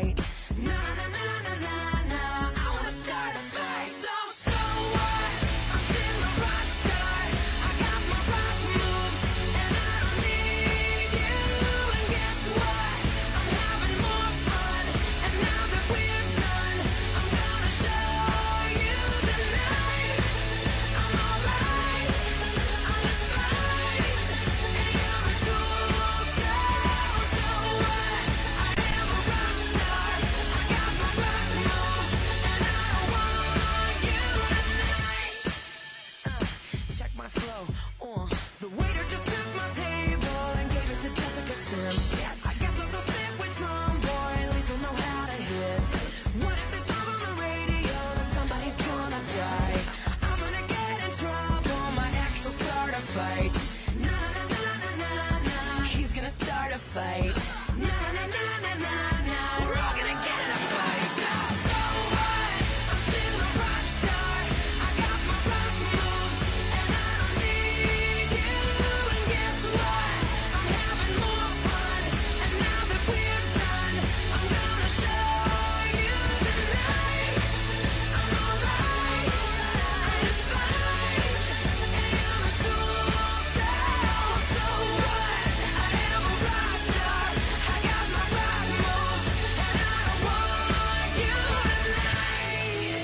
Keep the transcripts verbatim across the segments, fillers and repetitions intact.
night. Na na na na na na, I wanna start a fight. So so what? I'm still a rock star. I got my rock moves and I don't need you. And guess what? I'm having more fun. And now that we're done, I'm gonna show you tonight. I'm alright. I'm just fine. And you're a tool. So so what? I am a rock star. I got my rock moves and I don't want you tonight. Uh, check my flow. Uh, the waiter just took my table and gave it to Jessica Sims. Shit. I guess I'll go sit with Tom Boy. At least I'll know how to hit. What if this goes on the radio? Then somebody's gonna die. I'm gonna get in trouble. My ex will start a fight. Na na na na na na. He's gonna start a fight. Na na na na na na. We're all gonna get in a fight. So so what? I'm still a rock star. I got my rock moves and I don't need you. And guess what? I'm having more fun. And now that we're done, I'm gonna show you tonight. I'm alright. I'm just fine. And you're a tool. So so what? I am a rock star. I got my rock moves and I don't want you tonight.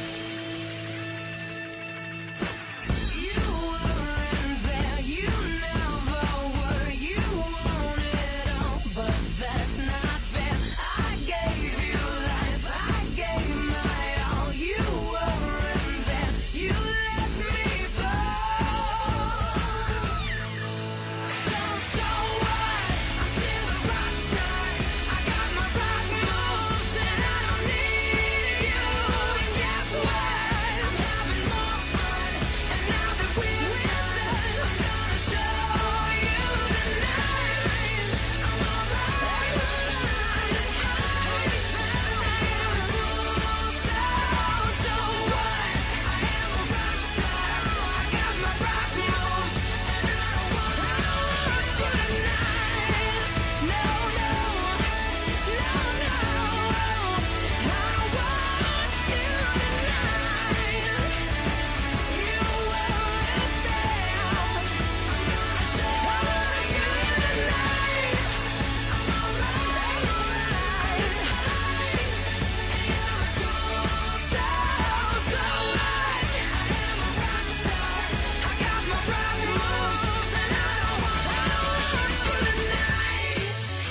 You weren't there, you never were. You want it all, but that's not fair. I gave you life, I gave my all. You weren't there, you let me fall. So so what? I'm still a rock star. I got my rock moves and I don't need you. And guess what? I'm having more fun. And now that we're done, I'm gonna show you tonight. I'm alright. I'm just fine. And you're a fool. So so what? I am a rock star. I got my rock moves and I don't want you tonight. No, no, no, no. I don't want you tonight. You weren't there. I'm gonna show you tonight. I'm alright. I'm just fine. And you're a tool. So so what? I am a rock star. I got my rock moves and I don't want you tonight.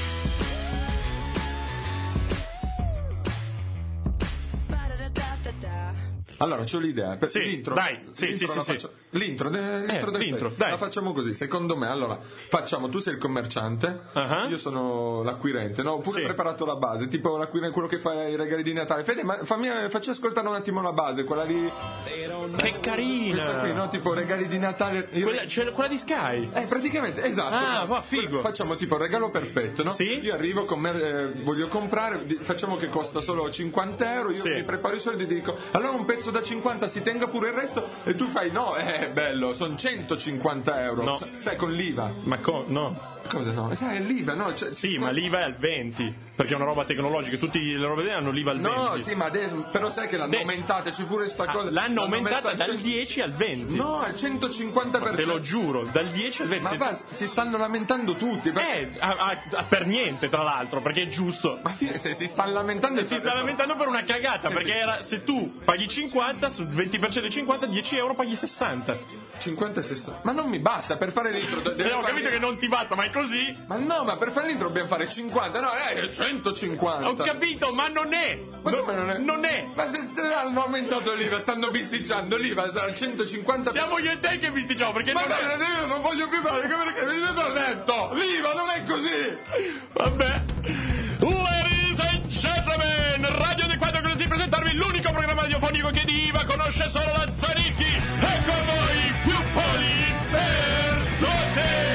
Ba-da-da-da-da-da. Allora, c'ho l'idea. Per Sì, l'intro, dai, sì, l'intro sì, la sì, faccio- L'intro, de- l'intro Eh, del l'intro, pezzo. dai. La facciamo così, secondo me. Allora, facciamo, tu sei il commerciante, Ah. io sono l'acquirente, no? Oppure Sì. hai preparato la base, tipo l'acquirente, quello che fa i regali di Natale. Fede, ma fammi, facci ascoltare un attimo la base, quella lì. Che carina! Questa qui, no? Tipo regali di Natale. Io- Quella, cioè, quella di Sky. Eh, praticamente, esatto. Ah, va, figo. Facciamo tipo il regalo perfetto, no? Sì. Io arrivo, con me, eh, voglio comprare, di- facciamo che costa solo cinquanta euro, io Sì. mi preparo i soldi e ti dico, allora un pezzo da cinquanta si tenga pure il resto, e tu fai, no, eh, bello, sono centocinquanta euro. No. S- Sai, con l'I V A. Ma co- no. Cosa no? Sai, l'I V A, no? Cioè, Sì, ma l'I V A è al venti, perché è una roba tecnologica, tutte le robe lì hanno l'I V A al No, venti. sì, ma adesso, però sai che l'hanno Adesso. aumentata, c'è pure sta Ah, cosa. l'hanno messa aumentata al dal cento- dieci al venti. No, al centocinquanta per cento. Te lo giuro, dal dieci al venti. Ma Se- va, si stanno lamentando tutti. perché- Eh, a- a- a- per niente, tra l'altro, perché è giusto. Ma fine, se si stanno lamentando... E si sta lamentando per una cagata, Senti. perché era se tu paghi cinquanta, sul venti per cento di cinquanta, dieci euro paghi sessanta. cinquanta e sessanta. Ma non mi basta, per fare l'intro... de- devi Eh, ho fare- capito che non ti basta, ma è così. Ma no, ma per fare l'intro dobbiamo fare cinquanta, no, eh, centocinquanta. Ho capito, ma non è. Ma come non è? Non è. Ma se, se hanno aumentato l'I V A, stanno bisticciando l'I V A, sarà centocinquanta. Siamo io e te che vi diciamo, perché Ma non no, è. io non voglio più fare, perché mi ho letto. L'I V A non è così. Vabbè. Ladies and gentlemen, Radio di Quattro così presentarvi l'unico programma radiofonico che di I V A conosce solo la Zanicchi. E con voi più poli per tutti.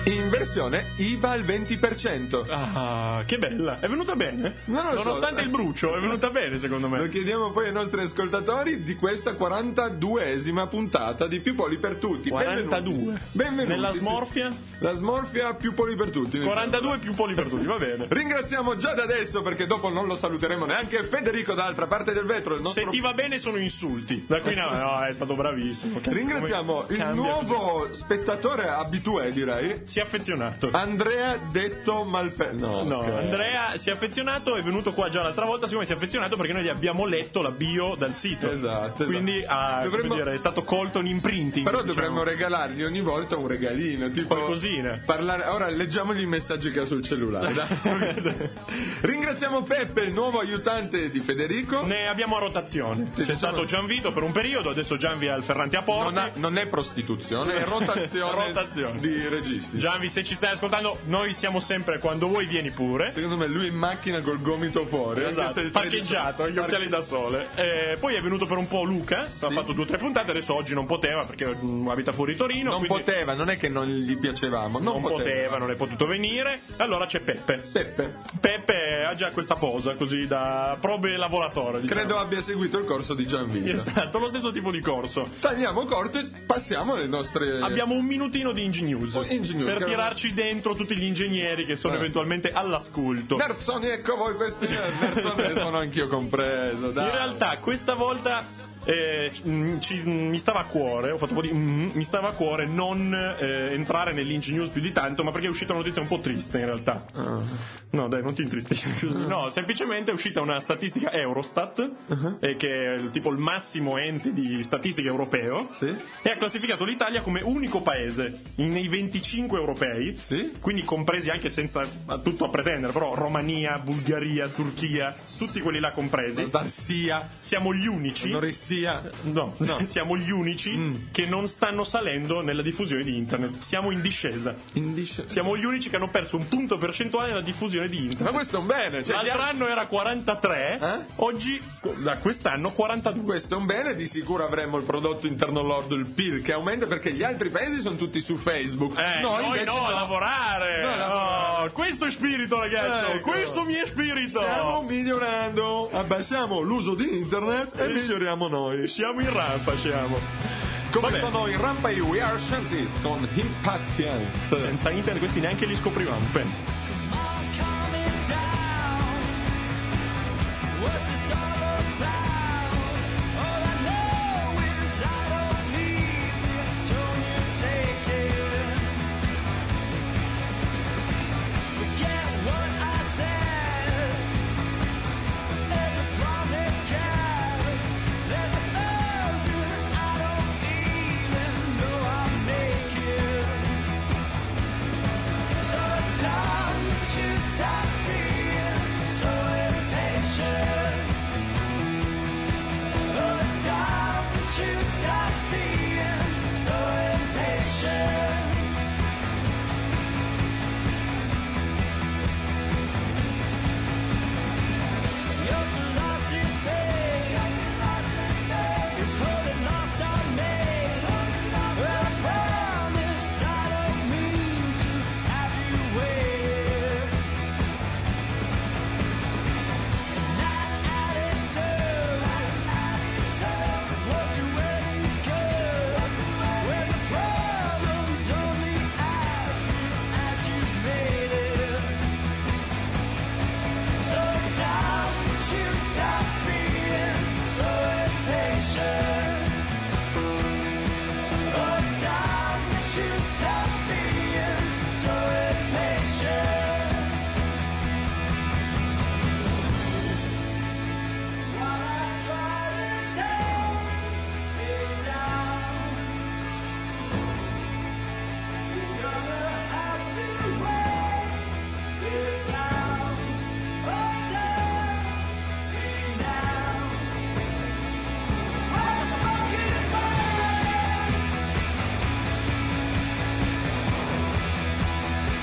in versione I V A al venti per cento. Ah, che bella. È venuta bene? Non lo so. Nonostante il brucio, è venuta bene secondo me. Lo chiediamo poi ai nostri ascoltatori di questa quarantaduesima puntata di Più Poli per Tutti. quarantadue. Benvenuti. Benvenuti. Nella sì. smorfia? La smorfia Più Poli per Tutti. quarantadue più poli per tutti, va bene. Ringraziamo già da adesso, perché dopo non lo saluteremo neanche, Federico dall'altra parte del vetro. Il nostro... Se ti va bene sono insulti. Da qui no, no, è stato bravissimo. Ringraziamo Come il cambia nuovo così. spettatore abitué, direi. Si è affezionato. Andrea detto Malpe... No, No, scherzo. Andrea si è affezionato, è venuto qua già l'altra volta, siccome si è affezionato perché noi gli abbiamo letto la bio dal sito. Esatto, Quindi esatto. ha, come Dovremmo- dire, è stato colto un imprinting. Però diciamo. dovremmo regalargli ogni volta un regalino, tipo Qualcosina. parlare. Ora leggiamogli i messaggi che ha sul cellulare. dai. Ringraziamo Peppe, il nuovo aiutante di Federico. Ne abbiamo a rotazione. Sì, C'è diciamo- stato Gianvito per un periodo, adesso Gianvi è al Ferrante a Porti. Non, ha- non è prostituzione, è rotazione, Rotazione. di registi. Gianvi, se ci stai ascoltando, noi siamo sempre, quando vuoi vieni pure. Secondo me lui in macchina col gomito fuori. anche Esatto, se il parcheggiato, tredici gli occhiali da sole. Eh, poi è venuto per un po' Luca, Sì. ha fatto due o tre puntate, adesso oggi non poteva perché mm, abita fuori Torino. Non quindi poteva, non è che non gli piacevamo. Non, non poteva, non è potuto venire. Allora c'è Peppe. Peppe, Peppe ha già questa posa così da probe lavoratore. Diciamo. credo abbia seguito il corso di Gianvito. Esatto, lo stesso tipo di corso. Tagliamo corto e passiamo alle nostre. Abbiamo un minutino di Ingi News Oh, Ingi News, per che- tirarci dentro tutti gli ingegneri che sono Eh. eventualmente all'ascolto. Nerzoni, ecco voi questi. Nerzoni sono anch'io compreso. Dai. In realtà questa volta eh, mm, ci- mm, mi stava a cuore, ho fatto un po' di mm, mi stava a cuore non eh, entrare nell'Ingi News più di tanto, ma perché è uscita una notizia un po' triste in realtà. Ah. No, dai, non ti intristisci. No, semplicemente è uscita una statistica Eurostat, Uh-huh. eh, che è il- tipo il massimo ente di statistica europeo, Sì. e ha classificato l'Italia come unico paese in- nei venticinque europei, Sì. quindi compresi anche senza a tutto a pretendere, però Romania, Bulgaria, Turchia, tutti quelli là compresi. Sia, Siamo gli unici. Norissia. No, No. siamo gli unici Mm. che non stanno salendo nella diffusione di internet. Siamo in discesa. Indice. Siamo gli unici che hanno perso un punto percentuale nella diffusione di internet. Ma questo è un bene. Cioè, L'altro anno era quarantatré, Eh? oggi, da quest'anno, quarantadue. Questo è un bene, di sicuro avremo il prodotto interno lordo, il P I L che aumenta, perché gli altri paesi sono tutti su Facebook. Eh, noi, invece no, a lavorare. No, a lavorare. Oh, questo è spirito, ragazzo. Ecco. Questo mi è spirito. Stiamo migliorando, abbassiamo l'uso di internet e Eh, miglioriamo noi. Siamo in rampa, siamo. Come Vabbè. sono in rampa i We Are Sciences con Impact Health. Senza internet questi neanche li scoprivamo, penso. Coming down. What's this all about? All I know is I don't need this tone you're taking. Forget what I said. Every promise kept. There's a thousand I don't even know I'm making. So it's time that you stop being so impatient. Oh, it's time that you stop being so impatient. Your philosophy is holding lost on me. Well, I promise I don't mean to have you wait. That attitude won't do any good when the problem's only as real as you've made it. So it's time that you stop being so impatient. Oh, it's time that you stop being so impatient. What I try to tell you now, you're gonna have to wait this out. Oh, tell me now. What the fuck is mine?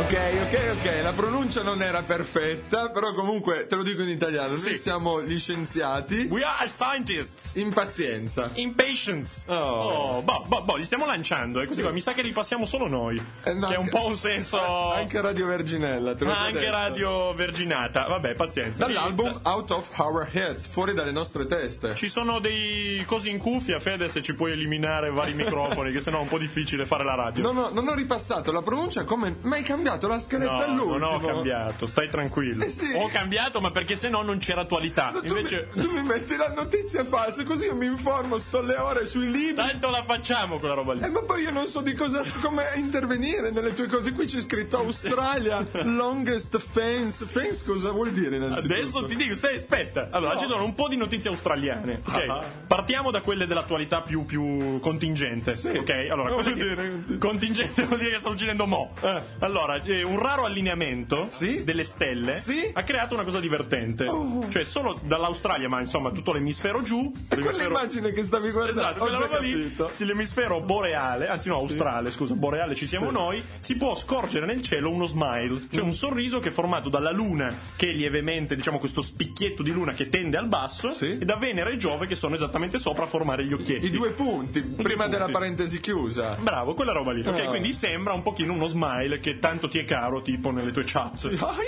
Ok, ok, ok, la pronuncia non era perfetta, però comunque te lo dico in italiano, Sì. noi siamo gli scienziati We are scientists. in pazienza. Impatience. Oh. Oh, boh, boh, boh, li stiamo lanciando, eh, così Sì. qua. Mi sa che li passiamo solo noi. Eh, no, che è un anche- po' un senso. Anche Radio Verginella, te l'ho già Anche detto. Radio Verginata. Vabbè, pazienza. Dall'album Sì, Out of Our Heads, fuori dalle nostre teste. Ci sono dei cosi in cuffia, Fede, se ci puoi eliminare vari microfoni, che sennò è un po' difficile fare la radio. No, no, non ho ripassato la pronuncia come... Ma hai cambiato la scaletta No, all'ultimo. non ho cambiato, stai tranquillo. Eh sì. Ho cambiato, ma perché sennò non c'era attualità. Ma tu, Invece, mi, tu mi metti la notizia falsa, così io mi informo, sto le ore sui libri. tanto la facciamo quella roba lì. Eh, ma poi io non so di cosa, come intervenire nelle tue cose. Qui c'è scritto Australia, longest fence. Fence cosa vuol dire innanzitutto? Adesso ti dico, stai, aspetta. Allora, No. ci sono un po' di notizie australiane. Ok? Ah. Partiamo da quelle dell'attualità più, più contingente. Sì. Ok? Allora, Non quelle vuol che- dire- contingente vuol dire che sta succedendo mo. Eh. Allora, eh, un raro allineamento Sì. delle stelle Sì. ha creato una cosa divertente. Oh. Cioè, solo dall'Australia, ma insomma, tutto l'emisfero giù. È l'emisfero- quell'immagine che stavi guardando. Esatto, ho quella già roba lì, capito. sì, l'emisfero boreale, anzi no, australe, scusa, boreale ci siamo Sì. noi, si può scorgere nel cielo uno smile, cioè un sorriso che è formato dalla luna, che è lievemente, diciamo, questo spicchietto di luna che tende al basso, Sì. e da Venere e Giove che sono esattamente sopra a formare gli occhietti. I due punti, prima punti. della parentesi chiusa. Bravo, quella roba lì, ok? Ah. Quindi sembra un pochino uno smile che tanto ti è caro, tipo nelle tue chat.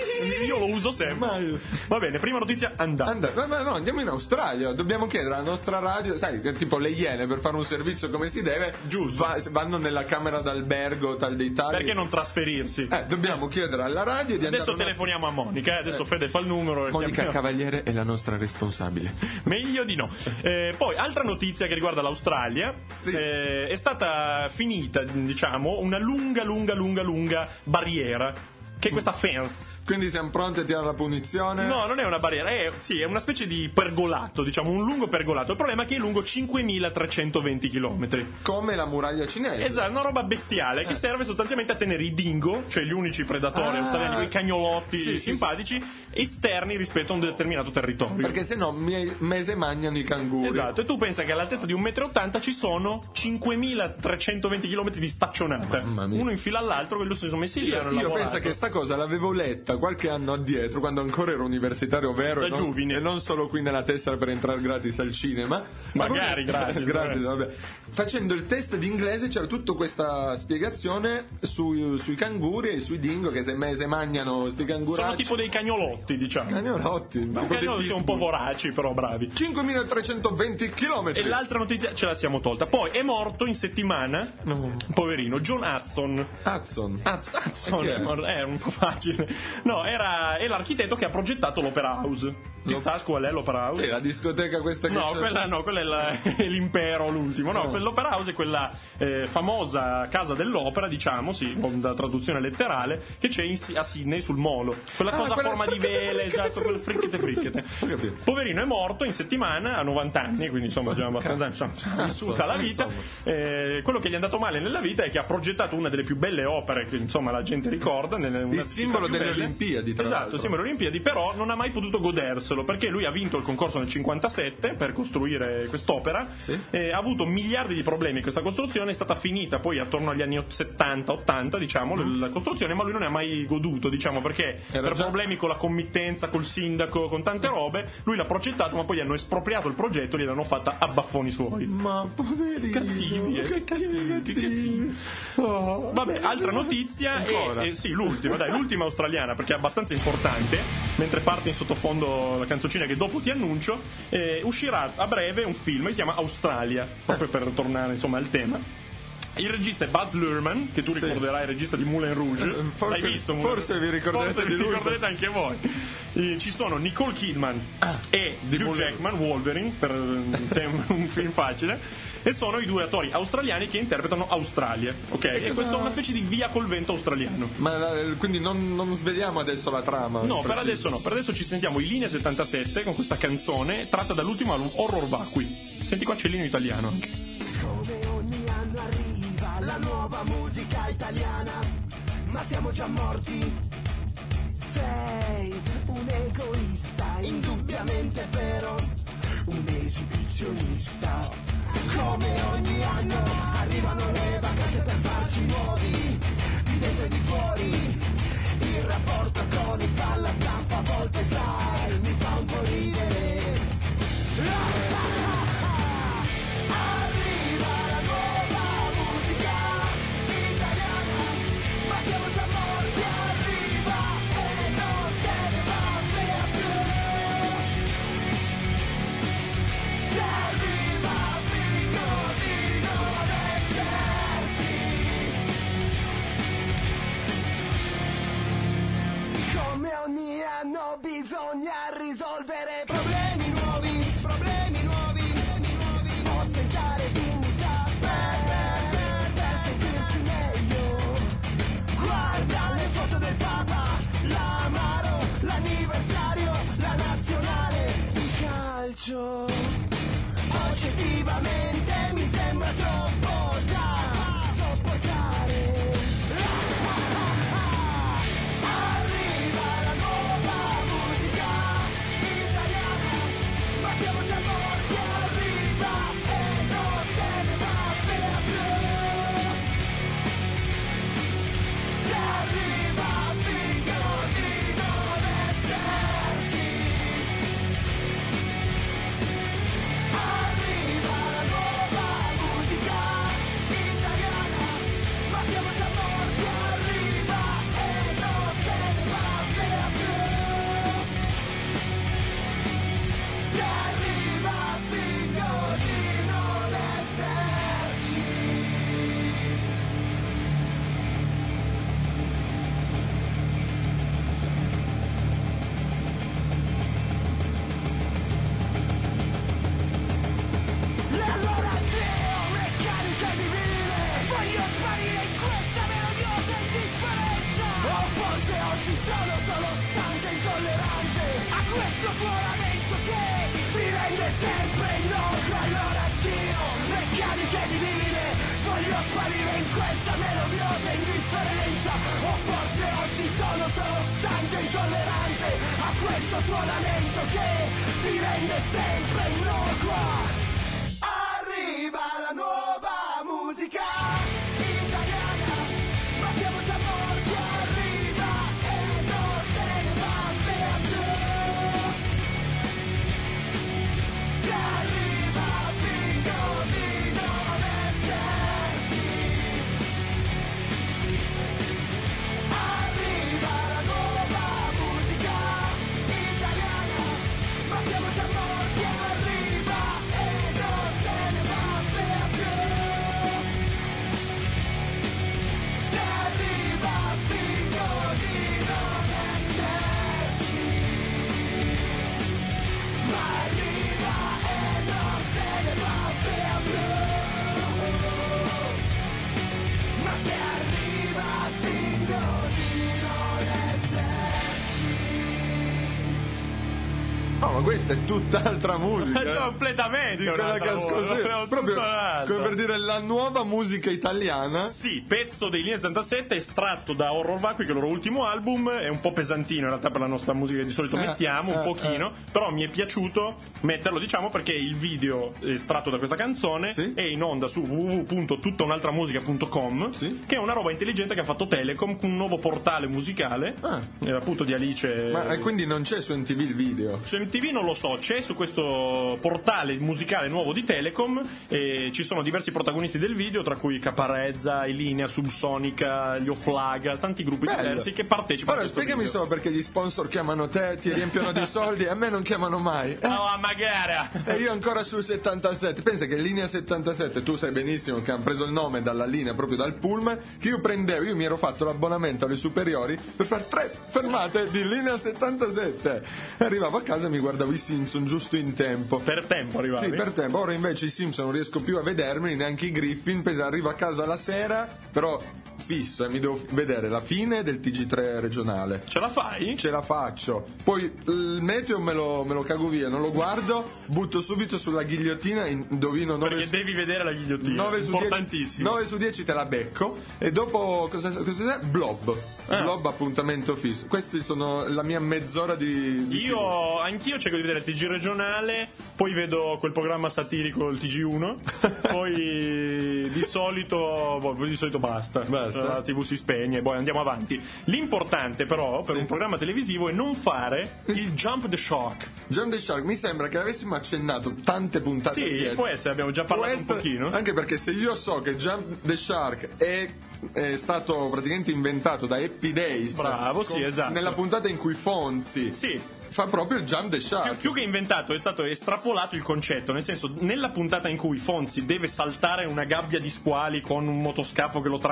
Io lo uso sempre. Smile. Va bene, prima notizia, andata. And- no, no, no, andiamo in Australia, dobbiamo chiedere alla nostra radio, sai, che tipo le Iene per fare un servizio come si deve, Giusto. va- vanno nella camera d'albergo tal dei tali. Perché non trasferirsi? Eh, dobbiamo chiedere alla radio di Adesso andare... telefoniamo a Monica, eh, adesso Eh. Fede fa il numero. e Monica chiamiamo- Cavaliere è la nostra responsabile. Meglio di no. Eh, poi, altra notizia che riguarda l'Australia, Sì. eh, è stata finita, diciamo, una lunga, lunga, lunga, lunga barriera, che è questa fence. Quindi siamo pronti a tirare la punizione? No, non è una barriera, è, sì, è una specie di pergolato, diciamo, un lungo pergolato. Il problema è che è lungo cinquemilatrecentoventi chilometri. Come la muraglia cinese. Esatto, una roba bestiale che Eh. serve sostanzialmente a tenere i dingo, cioè gli unici predatori Ah. australiani, quei cagnolotti Sì, sì, simpatici, esterni rispetto a un determinato territorio. Perché se no me- mese mangiano i canguri. Esatto, e tu pensa che all'altezza di un metro e ottanta ci sono cinquemilatrecentoventi chilometri di staccionata. Mamma mia. Uno in fila all'altro, quello si sono messi lì. Io, hanno io lavorato. penso che sta cosa l'avevo letta qualche anno addietro, quando ancora ero universitario vero Da e non, giovine. e non solo qui nella tessera per entrare gratis al cinema. Magari gratis, gratis, vabbè. vabbè. Facendo il test d'inglese c'era tutta questa spiegazione sui, sui canguri e sui dingo che se mese mangiano sti canguracci. Sono tipo dei cagnolotti, diciamo. Cagnolotti. Ma tipo cagnoli dei sono un po' pitbull. voraci, però bravi. cinquemilatrecentoventi chilometri. E l'altra notizia ce la siamo tolta. Poi è morto in settimana, No. poverino, John Hudson. Hudson. Az- Hudson, E chi è? è morto- è un po' facile. No, era, è l'architetto che ha progettato l'Opera House. Ti Lo- sai qual è l'Opera House? Sì, la discoteca questa che No, c'è. quella no, quella è, la- è l'impero, l'ultimo. No, No. quell'Opera House è quella eh, famosa casa dell'opera, diciamo, sì, con da traduzione letterale, che c'è in Si- a Sydney sul molo. Quella Ah, cosa a quella forma di friccate, vele, friccate, esatto, quel fricchete fricchete. Ho capito. Poverino è morto in settimana a novanta anni, quindi insomma già abbastanza insomma, ha vissuta la vita. insomma. Eh, quello che gli è andato male nella vita è che ha progettato una delle più belle opere che insomma la gente ricorda. Nelle, una Il simbolo delle città delle più belle. Olimpiadi, tra Esatto, l'altro. il simbolo delle Olimpiadi, però non ha mai potuto goderselo perché lui ha vinto il concorso nel cinquantasette per costruire quest'opera. Sì. Eh, ha avuto miliardi di problemi questa costruzione, è stata finita poi attorno agli anni settanta ottanta, diciamo, la costruzione, ma lui non ne ha mai goduto, diciamo, perché Era per già- problemi con la committenza, col sindaco, con tante robe, lui l'ha progettato, ma poi gli hanno espropriato il progetto e gli hanno fatta a baffoni suoi. Ma poverino. Cattivi, eh, che cattivi, che cattivi. Oh, Vabbè, altra notizia Ancora? è, è- sì, l'ultima, dai, l'ultima australiana perché è abbastanza importante, mentre parte in sottofondo la canzoncina che dopo ti annuncio, eh, uscirà a breve un film che si chiama Australia, proprio per tornare insomma al tema. Il regista è Baz Luhrmann, che tu Sì. ricorderai, il regista di Moulin Rouge. Eh, forse- L'hai visto? forse vi ricorderete Forse di vi lui. ricorderete anche voi. Eh, ci sono Nicole Kidman Ah, e di Hugh Moulin- Jackman, Wolverine, per un, tem- un film facile, e sono i due attori australiani che interpretano Australia, ok? E, cosa- questo è una specie di via col vento australiano. Ma la- quindi non, non sveliamo adesso la trama. No, per precisa. adesso no, per adesso ci sentiamo in linea settantasette con questa canzone tratta dall'ultimo album Horror Vacui. Senti qua c'è il linea italiano anche. Come ogni anno arriva la nuova musica italiana, ma siamo già morti. Sei un egoista, indubbiamente vero, un esibizionista. Come ogni anno arrivano le vacanze per farci nuovi, di dentro e di fuori, Adesso bisogna risolvere problemi nuovi, problemi nuovi, problemi nuovi. Ostentare dignità per, per, per, per sentirsi meglio. Guarda le foto del Papa, l'amaro, l'anniversario, la nazionale, il calcio. Oggettivamente mi sembra troppo da sopportare. Arriva la nuova musica italiana, ma siamo già morti, arriva e non se ne va per più. Se arriva fingo di non esserci. Arriva la nuova musica italiana, ma siamo già morti, arriva e non se ne va per più. Se arriva fingo di non esserci. E allora creo meccanica divina, voglio sparire in questa melodiosa indifferenza. O forse oggi sono solo stanco e intollerante a questo tuo lamento che ti rende sempre innocuo. Allora Dio, meccaniche divine, voglio sparire in questa melodiosa indifferenza. O forse oggi sono solo stanco e intollerante a questo tuo lamento che ti rende sempre innocuo. Arriva la nuova musica italiana, ma siamo già morti, arriva e non se ne va per più. Se arriva fingo di non esserci. Arriva la nuova musica italiana, ma siamo già morti, arriva e non se ne va per più. Se arriva fingo di non esserci. Ma arriva e non se ne va per più. Ma se arriva fingo di non esserci. No, ma questa è tutt'altra musica. eh. Completamente Di quella che un'altra voce, ascolti. proprio Proprio tutto un altro. come per dire la nuova musica italiana. Sì, pezzo dei Linea settantasette estratto da Horror Vacui, che è il loro ultimo album. È un po' pesantino in realtà per la nostra musica che di solito Eh, mettiamo, un eh, pochino, però mi è piaciuto metterlo, diciamo, perché il video estratto da questa canzone Sì. è in onda su w w w punto tuttaunaltramusica punto com, Sì. che è una roba intelligente che ha fatto Telecom con un nuovo portale musicale, Ah. eh, appunto di Alice. Ma eh, quindi non c'è su M T V il video? Su M T V non lo so, c'è su questo portale musicale nuovo di Telecom e ci sono diversi protagonisti del video, tra cui Caparezza, Elinea, Subsonica, gli Oflag, tanti gruppi Bello. diversi che partecipano Ora a questo spiegami video. solo perché gli sponsor chiamano te, ti riempiono di soldi e a me non chiamano mai. Eh? Oh, magari! E io ancora sul settantasette. Pensa che linea settantasette, tu sai benissimo che hanno preso il nome dalla linea, proprio dal pullman, che io prendevo, io mi ero fatto l'abbonamento alle superiori per fare tre fermate di linea settantasette. E arrivavo a casa e mi guardavo i Simpson giusto in tempo. Per tempo arrivavi? Sì, per tempo. Ora invece i Simpson non riesco più a vedermeli, neanche i Griffin. Pensa, arrivo a casa la sera, però fisso e mi devo f- vedere la fine del T G tre regionale. Ce la fai? Ce la faccio. Poi il meteo me lo, me lo cago via, non lo guardo, butto subito sulla ghigliottina, indovino nove Perché su- devi vedere la ghigliottina, nove su importantissimo. nove su dieci te la becco e dopo cosa, cosa è? Blob. Ah. Blob appuntamento fisso. Questi sono la mia mezz'ora di, di Io anch'io cerco di vedere il T G regionale, poi vedo quel programma satirico, il T G uno, poi di solito boh, poi di solito basta. Basta. La tivù si spegne e poi andiamo avanti. L'importante però per Sì. un programma televisivo è non fare il jump the shark. John the Shark, mi sembra che avessimo accennato tante puntate Sì, dietro. può essere, abbiamo già Può parlato essere- un pochino. Anche perché se io so che Jump the Shark è, è stato praticamente inventato da Happy Days. Bravo, sì, esatto. Nella puntata in cui Fonzi Sì. fa proprio il Jump the Shark. Più, più che inventato è stato estrapolato il concetto, nel senso, nella puntata in cui Fonzi deve saltare una gabbia di squali con un motoscafo che lo traina sugli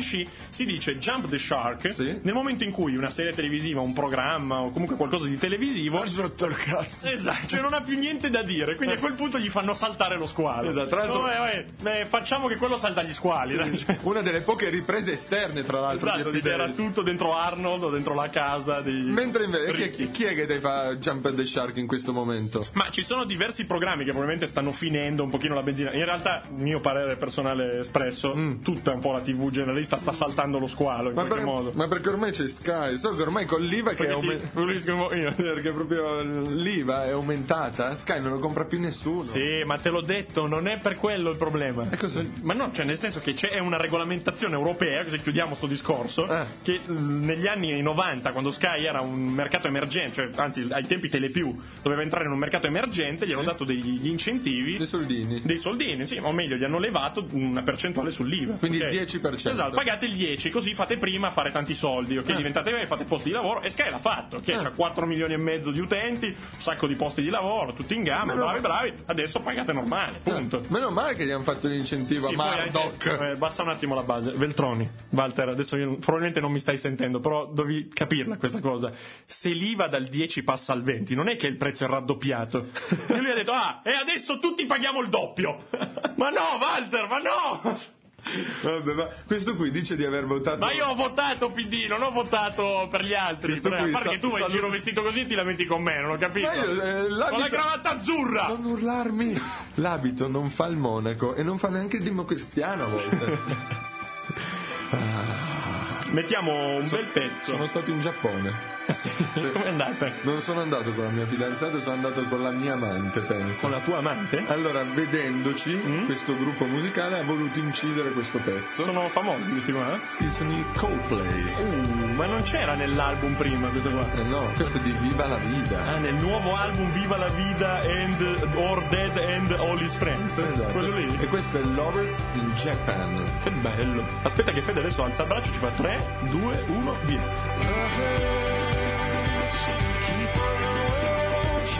conosci, si dice jump the shark Sì. nel momento in cui una serie televisiva, un programma o comunque qualcosa di televisivo, Sotto il cazzo. esatto, cioè non ha più niente da dire, quindi a quel punto gli fanno saltare lo squalo. Esatto, tra l'altro- No, eh, eh, eh, facciamo che quello salta gli squali, dai. Sì, una delle poche riprese esterne, tra l'altro, Esatto, di di era Fidesz. tutto dentro Arnold o dentro la casa dei Mentre invece chi, ricchi. chi- chi è che ti fa Jump the Shark in questo momento? Ma ci sono diversi programmi che probabilmente stanno finendo un pochino la benzina. In realtà, mio parere personale espresso, Mm. tutta un po' la tivù generalista sta saltando lo squalo in Ma, qualche per- modo. ma perché ormai c'è Sky, solo che ormai con l'I V A che è Perché ti- aumentata. pulisco io. Perché proprio l'I V A è aumentata, Sky non lo compra più nessuno. Sì, ma te l'ho detto, non è per quello il problema. E cos'è? Ma no, cioè nel senso che c'è una regolamentazione europea, se chiudiamo sto discorso, Eh. che mh, negli anni novanta, quando Sky era un mercato emergente, cioè anzi ai tempi Telepiù doveva entrare in un mercato emergente, gli hanno Sì. dato degli incentivi, Dei soldini. dei soldini, sì, o meglio, gli hanno levato una percentuale sull'I V A. Quindi il ok? dieci per cento. Esatto, pagate il dieci, così fate prima a fare tanti soldi, ok? Eh. Diventate e fate posti di lavoro, e Sky l'ha fatto, ok? Eh. C'ha quattro milioni e mezzo di utenti, un sacco di posti di lavoro, tutti in gamba, Meno- bravi, bravi, adesso pagate normale, punto. Meno male che gli hanno fatto l'incentivo Sì, a poi Murdoch. anche- eh, bassa un attimo la base. Veltroni, Walter, adesso io probabilmente non mi stai sentendo, però devi capirla questa cosa. Se l'I V A dal dieci passa al venti, non è che il prezzo è raddoppiato. E lui ha detto, ah, e adesso tutti paghiamo il doppio. Ma no, Walter, ma no! Vabbè, ma questo qui dice di aver votato. Ma io ho votato P D, non ho votato per gli altri. Questo Cioè, a qui parte sa- che tu vai in salu- giro vestito così e ti lamenti con me, non ho capito. Ma io, eh, l'abito- Con la cravatta azzurra! Non urlarmi! L'abito non fa il monaco e non fa neanche il democristiano a volte. Ah. Mettiamo un So- bel pezzo. Sono stato in Giappone. Sì. Come è andata? Non sono andato con la mia fidanzata, sono andato con la mia amante, penso. Con la tua amante? Allora, vedendoci, Mm? questo gruppo musicale ha voluto incidere questo pezzo. Sono famosi questi qua? eh? Sì, sono i Coldplay. Uh, ma non c'era nell'album prima questo qua? Eh no, questo è di Viva la Vida. Ah, nel nuovo album Viva la Vida and or Dead and All His Friends. Esatto. Quello lì. E questo è Lovers in Japan. Che bello. Aspetta che Fede adesso alza il braccio, ci fa tre, due, uno, via. Keep on the road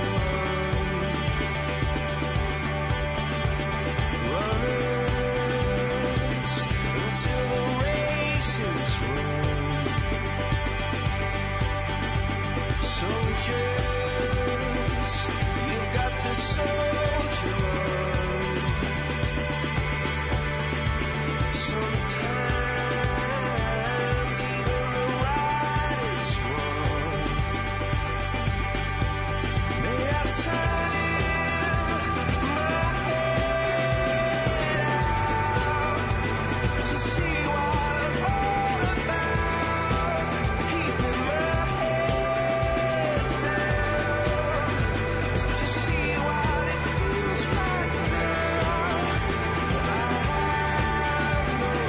you're on. Runners until the race is run. Soldiers, you've got to soldier on. Sometimes even the right is wrong. They are turning my head out to see what I'm all about. Keeping my head down to see what it feels like now. I have no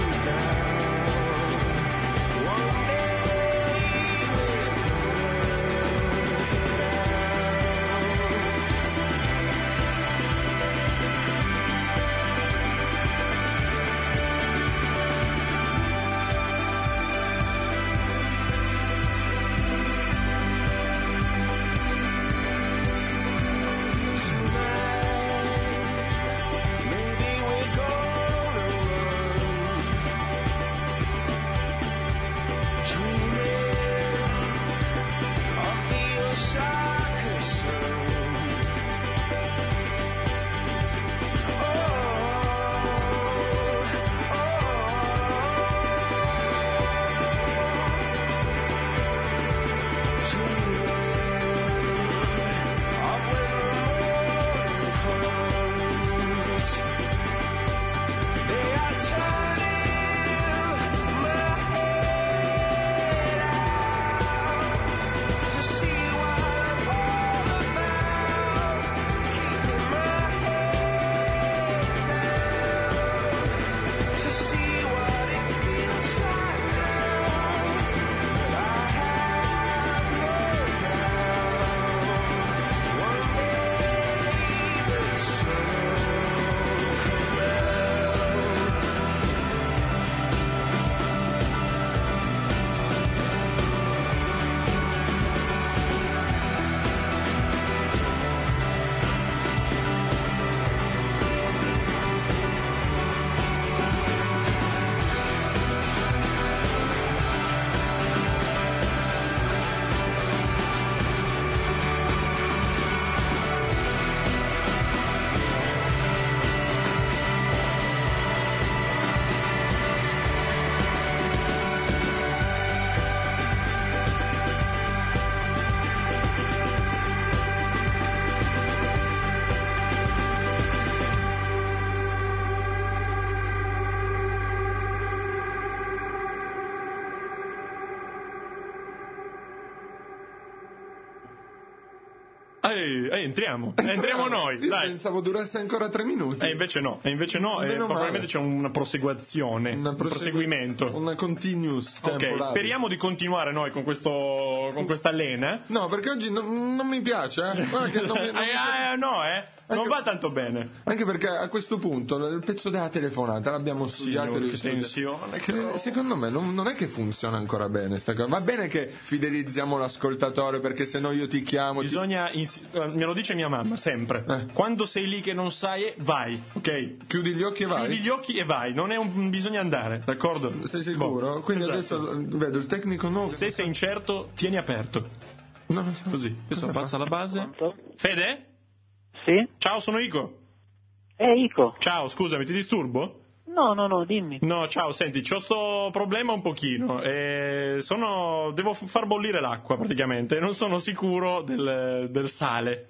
Ehi, ehi, entriamo, entriamo noi, Io dai. pensavo durasse ancora tre minuti. E invece no, e invece no, e Meno probabilmente c'è male. una proseguazione, Una un prosegu- proseguimento. Una continuous tempo Ok, lapis. speriamo di continuare noi con questo con questa lena. No, perché oggi non, non mi piace, eh. Guarda che non mi- non mi piace. Eh, eh, no, eh, non Anche- va tanto bene. Anche perché a questo punto il pezzo della telefonata l'abbiamo studiato. Signore, e che studiato. tensione, che Eh, roba. Secondo me non, non è che funziona ancora bene sta cosa. Va bene che fidelizziamo l'ascoltatore perché se no io ti chiamo. ti- Bisogna, ins- eh, me lo dice mia mamma sempre, Eh. quando sei lì che non sai, vai, ok? Chiudi gli occhi e vai. Chiudi gli occhi e vai, non è un bisogna andare, d'accordo? Sei sicuro? Boh, Quindi esatto. adesso vedo il tecnico nuovo. Se sei incerto, tieni aperto. Non lo so. Così, adesso Cosa passa fa? la base. Fede? Sì? Ciao, sono Ico. Eh, Ico. Ciao, scusami, ti disturbo? No, no, no, dimmi. No, ciao, senti, c'ho sto problema un pochino. Eh, sono, devo f- far bollire l'acqua praticamente. Non sono sicuro del, del sale.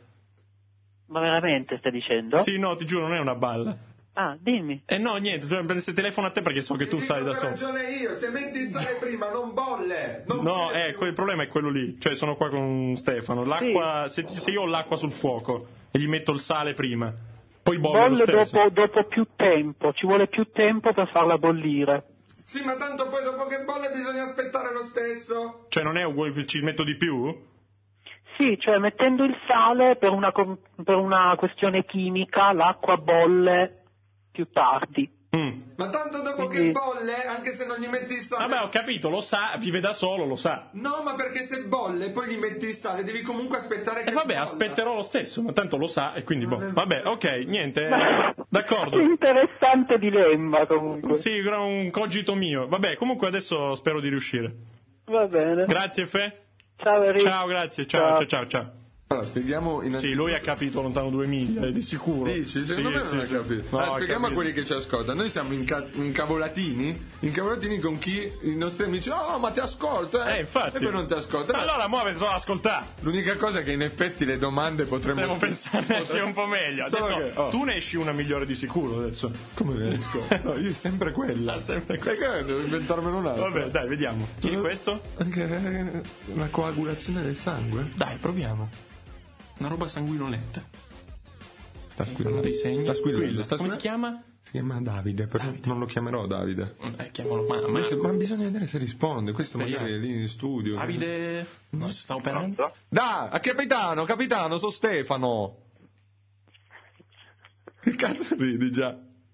Ma veramente stai dicendo? Sì, no, ti giuro, non è una balla. Ah, dimmi. Eh no, niente, cioè, se telefono a te perché so che tu Ti sai dico da che ho solo. ragione io, se metti il sale prima non bolle. Non No, bolle eh, più. il problema è quello lì. Cioè, sono qua con Stefano. L'acqua, se, se io ho l'acqua sul fuoco e gli metto il sale prima, poi bolle lo Bolle stesso. dopo, dopo più tempo, ci vuole più tempo per farla bollire. Sì, ma tanto poi dopo che bolle bisogna aspettare lo stesso. Cioè, non è uguale, ci metto di più? Sì, cioè mettendo il sale per una, com- per una questione chimica l'acqua bolle più tardi. Mm. Ma tanto dopo Quindi- che bolle, anche se non gli metti il sale. Vabbè, ho capito, lo sa, vive da solo, lo sa. No, ma perché se bolle e poi gli metti il sale, devi comunque aspettare che E vabbè, bolla. aspetterò lo stesso, ma tanto lo sa e quindi boh. Vabbè, ok, niente, eh, Che d'accordo. interessante dilemma comunque. Sì, era un cogito mio. Vabbè, comunque adesso spero di riuscire. Va bene. Grazie, Fe. Ciao Enrico. Ciao, grazie, ciao, ciao, ciao, ciao. Allora, spieghiamo innanzitutto. Sì, lui ha capito lontano due miglia, di sicuro. Dici, secondo Sì, me sì, non sì. ha capito. No, Allora, ha spieghiamo a capito. quelli che ci ascoltano. Noi siamo inca- incavolatini, incavolatini con chi i nostri amici, oh, ma ti ascolto, eh. Eh, infatti. E poi non ti ascolta. Ma allora muove solo ascoltare. L'unica cosa è che in effetti le domande potremmo... Potremmo pensare anche un po' meglio. Solo Adesso che- oh. tu ne esci una migliore di sicuro adesso. Come ne esco? No, io è sempre quella. Ah, sempre Perché devo inventarmene un'altra? Vabbè, dai, vediamo. Tieni questo? Anche eh, la coagulazione del sangue? Dai, proviamo. Una roba sanguinolenta. Sta Fanno dei segni. Sta squillando. Quello. Sta Come si squillando. chiama? Si chiama Davide, però non lo chiamerò Davide. Eh, chiamalo mamma. Ma, se- ma bisogna vedere se risponde. Questo Speriamo. magari è lì in studio. Davide non si sta operando? Da, a capitano, capitano, sono Stefano. Che cazzo ridi già?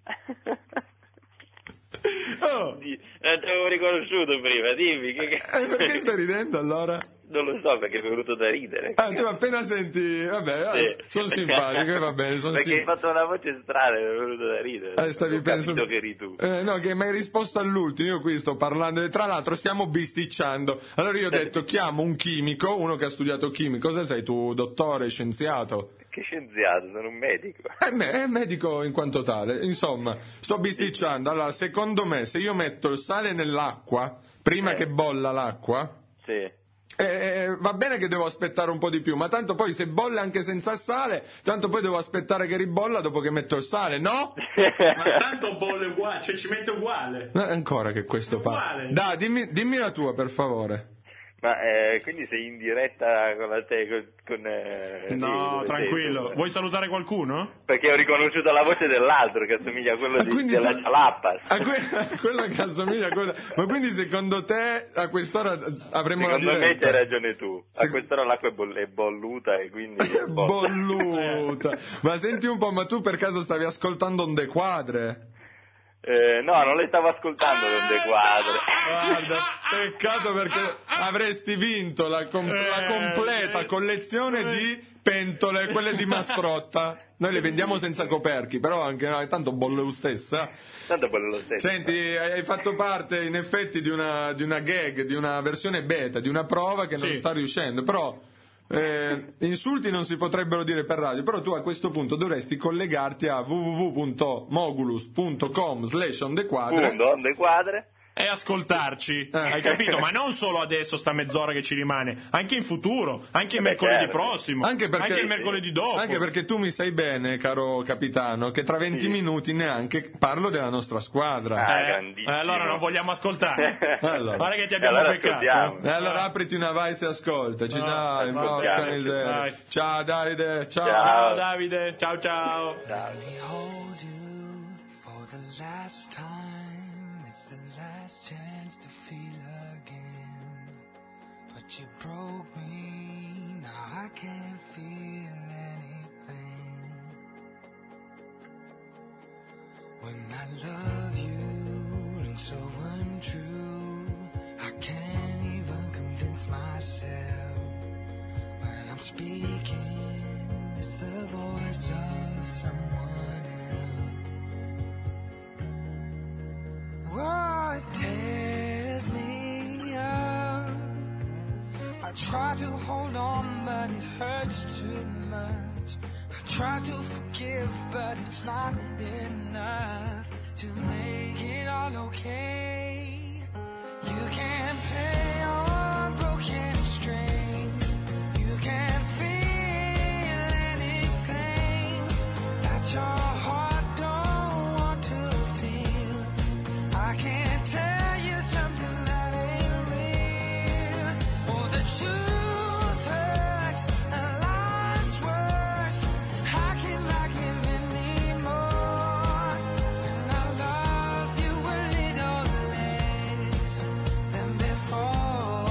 Oh, Di- Non ti avevo riconosciuto prima, dimmi che... che- eh, perché stai ridendo allora? Non lo so, perché mi è venuto da ridere. Ah, tu appena senti, vabbè, sono simpatico, e va bene, sono Perché hai simpatico. fatto una voce strana e mi è venuto da ridere. Eh, stavi Ho capito pensando- che eri tu. Eh, no, che mi hai risposto all'ultimo, io qui sto parlando, e tra l'altro stiamo bisticciando. Allora io ho detto, chiamo un chimico, uno che ha studiato chimico, cosa sei tu, dottore, scienziato? Che scienziato, sono un medico. È, me- è medico in quanto tale, insomma, sto bisticciando. Allora, secondo me, se io metto il sale nell'acqua, prima Eh. che bolla l'acqua, Sì. eh, va bene che devo aspettare un po' di più, ma tanto poi se bolle anche senza il sale, tanto poi devo aspettare che ribolla dopo che metto il sale, no? Ma tanto bolle uguale, cioè ci mette uguale. No, ancora che questo parla. Uguale. Dai, dimmi, dimmi la tua, per favore. Ma eh, quindi sei in diretta con la te, con... con eh, sì, No, come tranquillo. te, Vuoi salutare qualcuno? Perché ho riconosciuto la voce dell'altro che assomiglia a quello Ah, di, quindi della tu- Cialappas. A que- a quello che assomiglia a quello. Ma quindi secondo te a quest'ora avremo la Secondo me diretta? c'hai ragione tu. A Se- quest'ora l'acqua è, boll- è bolluta e quindi... è bolla. Bolluta. Ma senti un po', ma tu per caso stavi ascoltando Onde Quadre? Eh, no, non le stavo ascoltando con dei quadri. Guarda, peccato perché avresti vinto la, com- la completa Eh, collezione di pentole, quelle di Mastrotta. Noi le vendiamo senza coperchi, però anche no, tanto bolle lo stessa. Tanto quello lo stesso. Senti, hai hai fatto parte in effetti di una, di una gag, di una versione beta, di una prova che non Sì. sta riuscendo, però eh, insulti non si potrebbero dire per radio, però tu a questo punto dovresti collegarti a w w w punto mogulus punto com slash ondequadre Punto, onde quadre. è ascoltarci, Eh. hai capito? Ma non solo adesso, sta mezz'ora che ci rimane, anche in futuro, anche il Beh, mercoledì certo. prossimo, Anche perché, il mercoledì dopo. Anche perché tu mi sai bene, caro capitano, che tra venti Sì. minuti neanche parlo della nostra squadra. Ah, Eh, grandissimo. eh, allora non vogliamo ascoltare. Allora. Guarda che ti E abbiamo allora beccato. ascoltiamo. E allora apriti una vai e ascoltaci, No, dai, ascoltiamo, porca dai. miseria. Ciao Davide, ciao. Ciao. Ciao Davide, ciao ciao. Ciao. Let me hold you for the last time. It's the last chance to feel again. But you broke me, now I can't feel anything. When I love you and so untrue, I can't even convince myself. When I'm speaking, it's the voice of someone else. Oh, it tears me up. I try to hold on, but it hurts too much. I try to forgive, but it's not enough to make it all okay. You can't play on broken strings. You can't feel anything that your heart don't want to feel. I can't tell you something that ain't real. Oh, the truth hurts and life's worse. How can I give anymore when I love you a little less than before?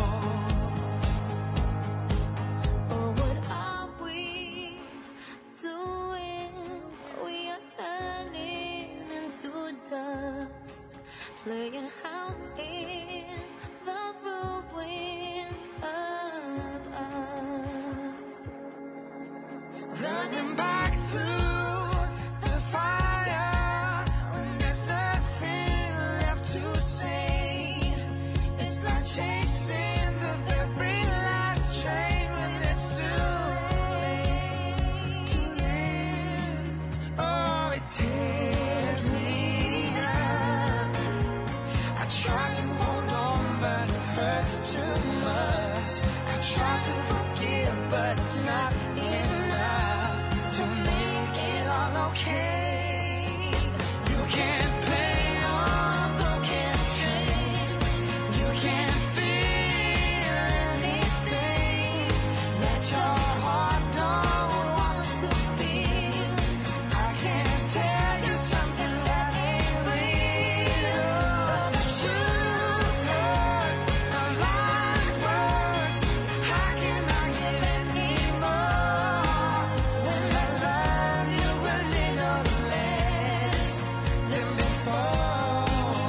Oh, what are we doing? We are turning into dust, playing house in the ruins of us. Running back through the fire when there's nothing left to say. It's like chasing the very last train when it's too late, too late. Oh, it tears me up. I try to hold on, but it hurts too much. I try to forgive, but it's not enough to make it all okay. You can't play on broken strings. You can't feel anything that your heart don't want to feel. I can't tell you something that ain't real. The truth hurts, and life's worse. How can I give anymore when I love you a little less than before?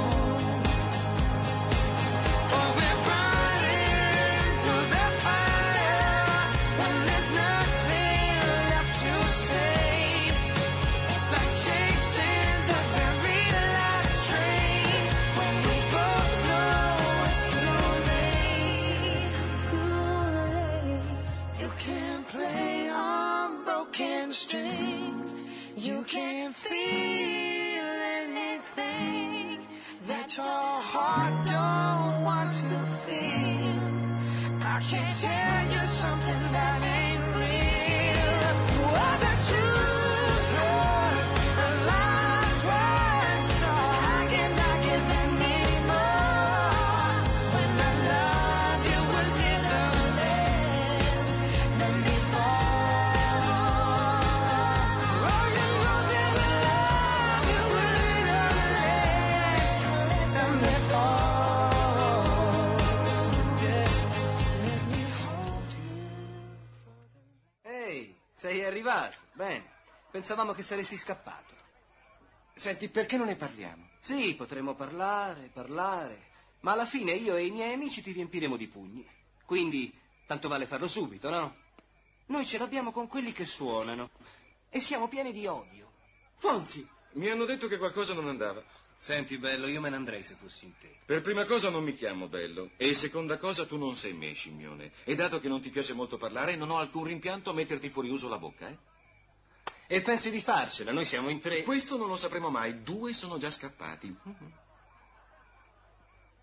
Oh, we're burning through the fire when there's nothing left to say. It's like chasing the very last train when we both know it's too late, too late. You can't play on broken strings. You can't feel anything that your heart don't want to feel. I can't tell you something that ain't real. What the truth hurts and life's worse. So how can I give anymore when I love you a little less than before? Oh, you know that I love you a little less than before. Yeah. Let me hold you for the... Ehi, sei arrivato. Bene. Pensavamo che saresti scappato. Senti, perché non ne parliamo? Sì, potremmo parlare, parlare, ma alla fine io e i miei amici ti riempiremo di pugni. Quindi, tanto vale farlo subito, no? Noi ce l'abbiamo con quelli che suonano e siamo pieni di odio. Fonzi, mi hanno detto che qualcosa non andava. Senti, bello, io me ne andrei se fossi in te. Per prima cosa non mi chiamo Bello e seconda cosa tu non sei me, scimmione. E dato che non ti piace molto parlare, non ho alcun rimpianto a metterti fuori uso la bocca, eh? E pensi di farcela? Noi siamo in tre. Questo non lo sapremo mai, due sono già scappati.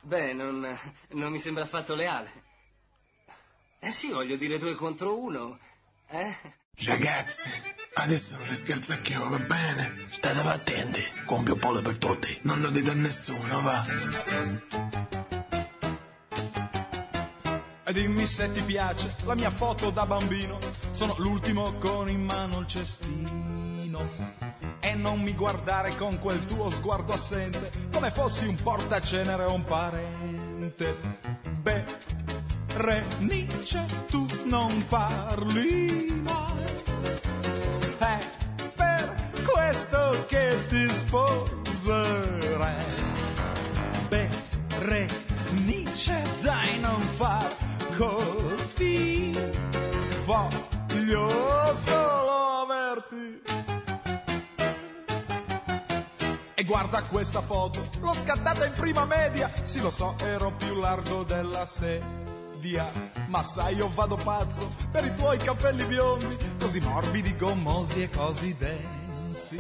Beh, non, non mi sembra affatto leale. Eh sì, voglio dire due contro uno. Eh? Ragazzi, adesso non si scherza più, va bene? State attenti, compio pole per tutti. Non lo dite a nessuno, va. E dimmi se ti piace la mia foto da bambino. Sono l'ultimo con in mano il cestino. E non mi guardare con quel tuo sguardo assente, come fossi un portacenere o un parente. Berenice, tu non parli mai. È per questo che ti sposerei. Berenice, dai, non far così. Voglio solo averti. E guarda questa foto, l'ho scattata in prima media. Sì, lo so, ero più largo della sedia. Ma sai, io vado pazzo per i tuoi capelli biondi, così morbidi, gommosi e così densi.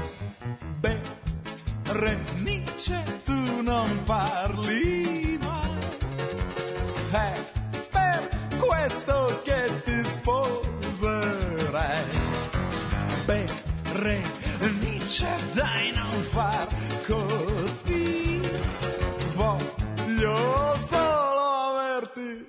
Berenice, tu non parli mai. È per questo che ti sposerei. Berenice, dai, non far così. Voglio solo averti.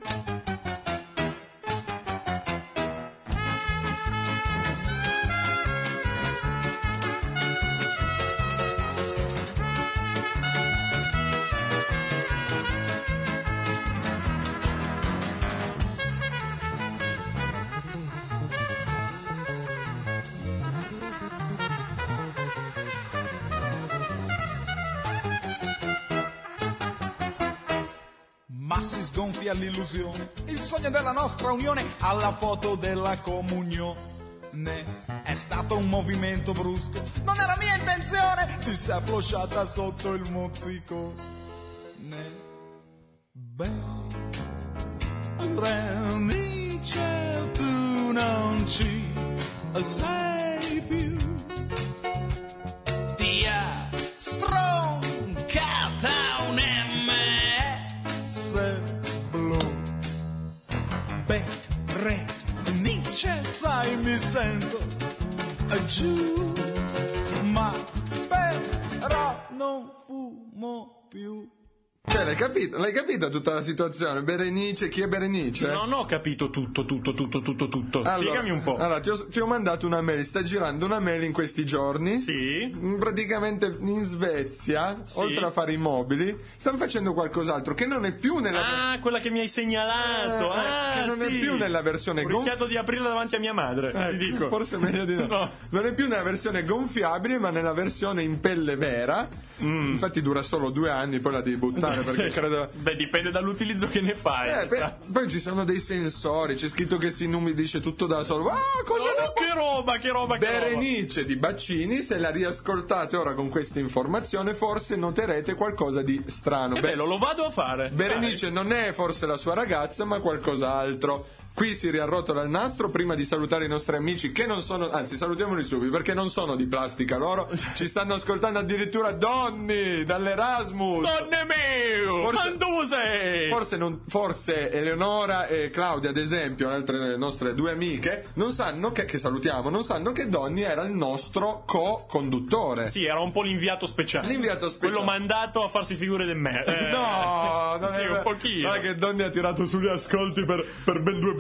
Ma si sgonfia l'illusione, il sogno della nostra unione alla foto della comunione. È stato un movimento brusco, non era mia intenzione, ti sei afflosciata sotto il mozzicone. Berenice, tu non ci sei più. Ti ha stroncata un M S blu. Berenice, sai, mi sento giù, ma però non fumo più. Cioè, l'hai capito? L'hai capita tutta la situazione? Berenice, chi è Berenice? Non ho capito tutto, tutto, tutto, tutto, tutto. Allora, Spiegami un po'. Allora, ti ho, ti ho mandato una mail, sta girando una mail in questi giorni. Sì. Praticamente in Svezia, Sì. oltre a fare i mobili, stanno facendo qualcos'altro che non è più nella... Ah, quella che mi hai segnalato. Eh, ah, che non sì. è più nella versione Ho gonf- rischiato di aprirla davanti a mia madre, Eh, ti dico. Forse è meglio di no. No. Non è più nella versione gonfiabile, ma nella versione in pelle vera. Mm. Infatti dura solo due anni, poi la devi buttare perché credo... Beh, dipende dall'utilizzo che ne fai. Eh, ci beh, sta. poi ci sono dei sensori, c'è scritto che si inumidisce tutto da solo. Ah, cosa Oh, ne- che roba, che roba, che roba. Berenice di Baccini, se la riascoltate ora con questa informazione, forse noterete qualcosa di strano. Che Beh, bello, lo vado a fare. Berenice non è forse la sua ragazza, ma qualcos'altro. Qui si riarrotola il nastro prima di salutare i nostri amici che non sono, anzi salutiamoli subito perché non sono di plastica loro, ci stanno ascoltando addirittura Donny dall'Erasmus. Donne mio, Forse- ma dove sei? Forse, non, forse Eleonora e Claudia, ad esempio, le altre nostre due amiche, non sanno che, che salutiamo, non sanno che Donny era il nostro co-conduttore. Sì, era un po' l'inviato speciale. L'inviato speciale. Quello mandato a farsi figure del me. Eh, No, non sì, è un pochino. Guarda che Donny ha tirato sugli ascolti per, per ben due puntate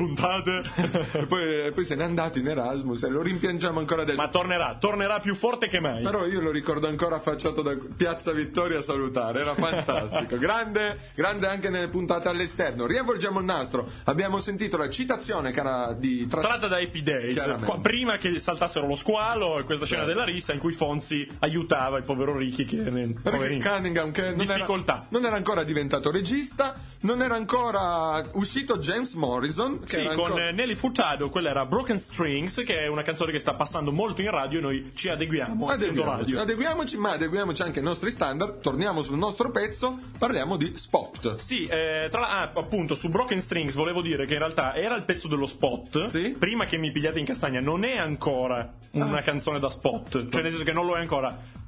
e poi, e poi se n'è andato in Erasmus e lo rimpiangiamo ancora adesso. Ma tornerà, tornerà più forte che mai. Però io lo ricordo ancora affacciato da Piazza Vittoria a salutare, era fantastico. Grande, grande anche nelle puntate all'esterno. Riavvolgiamo il nastro. Abbiamo sentito la citazione che era di tra- Tratta da Happy Days, Chiaramente. qua- prima che saltassero lo squalo e questa scena Certo. della rissa in cui Fonzi aiutava il povero Ricky che Perché poverino. Cunningham che non era, Difficoltà. non era ancora diventato regista, non era ancora uscito James Morrison che Sì, era con ancora- eh, Nelly Furtado, quella era Broken Strings, che è una canzone che sta passando molto in radio e noi ci adeguiamo, essendo Adeguiamoci, radio. adeguiamoci, ma adeguiamoci anche ai nostri standard. Torniamo sul nostro pezzo, parliamo di spot. Sì, eh, tra ah, appunto su Broken Strings volevo dire che in realtà era il pezzo dello spot. Sì. Prima che mi pigliate in castagna, non è ancora una Ah. canzone da spot, cioè nel senso che non lo è ancora.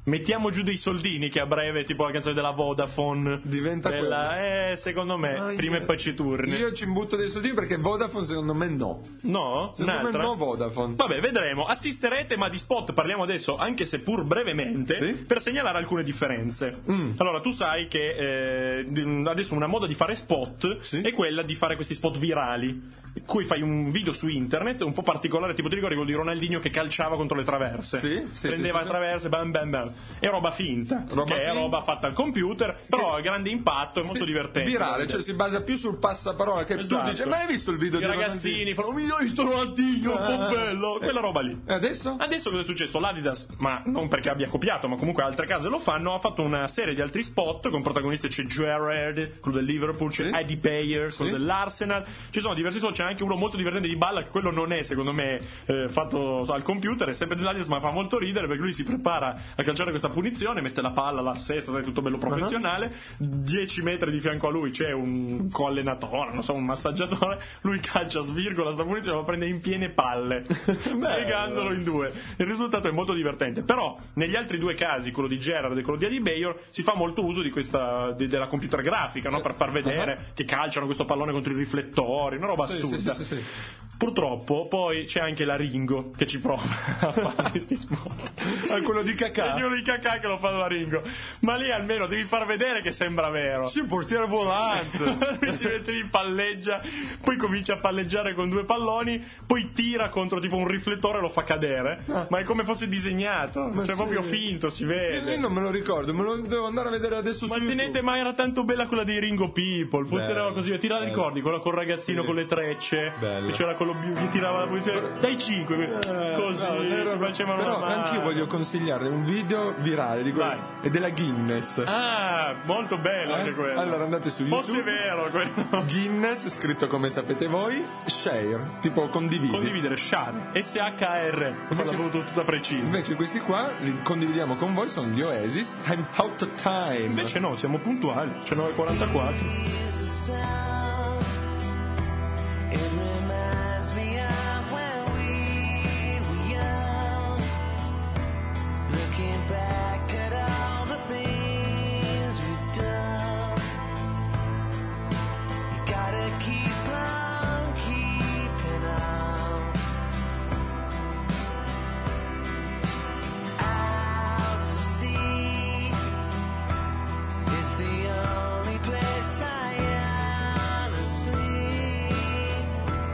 mettiamo giù dei soldini che a breve, tipo la canzone della Vodafone diventa della... eh secondo me Ah, prima io- e poi ci turni. Io ci butto dei soldini perché Vodafone secondo me no. No? Secondo Un'altra? me no Vodafone. Vabbè, vedremo. Assisterete, ma di spot parliamo adesso, anche seppur brevemente, Sì? per segnalare alcune differenze. Mm. Allora, tu sai che eh, di- adesso una moda di fare spot Sì. è quella di fare questi spot virali, in cui fai un video su internet un po' particolare, tipo ti ricordi quello di Ronaldinho che calciava contro le traverse? Sì, sì, Prendeva sì, sì, traverse, bam bam bam. È roba finta, Roba che è finta. roba fatta al computer, però ha grande impatto, è molto Sì, divertente. Virale, cioè si basa più sul passaparola che Esatto. tu dici, ma hai visto il video I di ragazzini fanno, mi hai visto Ronaldinho, un po' bello, quella roba lì. E adesso? Adesso cosa è successo? L'Adidas, ma non perché abbia copiato, ma comunque altre case lo fanno, ha fatto una serie di altri spot con protagonisti, c'è Gerrard, quello del Liverpool, c'è Sì. Eddie Bayer, quello Sì. dell'Arsenal, ci sono diversi spot, c'è anche uno molto divertente di balla, che quello non è secondo me eh, fatto al computer, è sempre dell'Adidas, ma fa molto ridere perché lui si prepara a calciare questa punizione, mette la palla alla sesta, sai, tutto bello professionale, dieci metri di fianco a lui c'è un coallenatore, non so, un massaggiatore, lui calcia, svirgola sta punizione, lo prende in piene palle, piegandolo in due. Il risultato è molto divertente, però negli altri due casi, quello di Gerrard e quello di Eddie Bayer, si fa molto uso di questa di- della computer grafica, no? Per far vedere che calciano questo pallone contro i riflettori, una roba Sì, assurda. sì, sì, sì, sì. Purtroppo poi c'è anche la Ringo che ci prova a fare questi spot. Ah, quello di C'è cacà. quello di cacà che lo fa la Ringo, ma lì almeno devi far vedere che sembra vero. Sì, un portiere volante. Lui si mette lì, palleggia, poi comincia a palleggiare con due palloni, poi tira contro tipo un riflettore e lo fa cadere, Ah. ma è come fosse disegnato, Ma cioè sì. proprio finto, si vede. Io non me lo ricordo, me lo devo andare a vedere adesso Ma su tenete, YouTube. ma era tanto bella quella dei Ringo People, funzionava Bello, così, ti la bello. ricordi? Quella col ragazzino Sì. con le trecce, Bello. che c'era quello blu che tirava la posizione, dai cinque, Eh, così, no, era- ci facevano però la mano. anch'io voglio consigliare un video virale di quello, Vai. è della Guinness. Ah, molto bello Eh? anche quello. Allora andate su YouTube. Fosse vero quello. Guinness, scritto come sapete voi, share, tipo condividi. Condividere, share, S H A R, Invece- l'ho voluto tutta precisa. Invece questi qua li condividiamo con voi, sono gli Oasis, I'm out of time. Invece no, siamo puntuali, c'è nove e quarantaquattro. It reminds me of when we were young, looking back at all the things we've done. You gotta keep on keeping on. Out to sea, it's the only place I honestly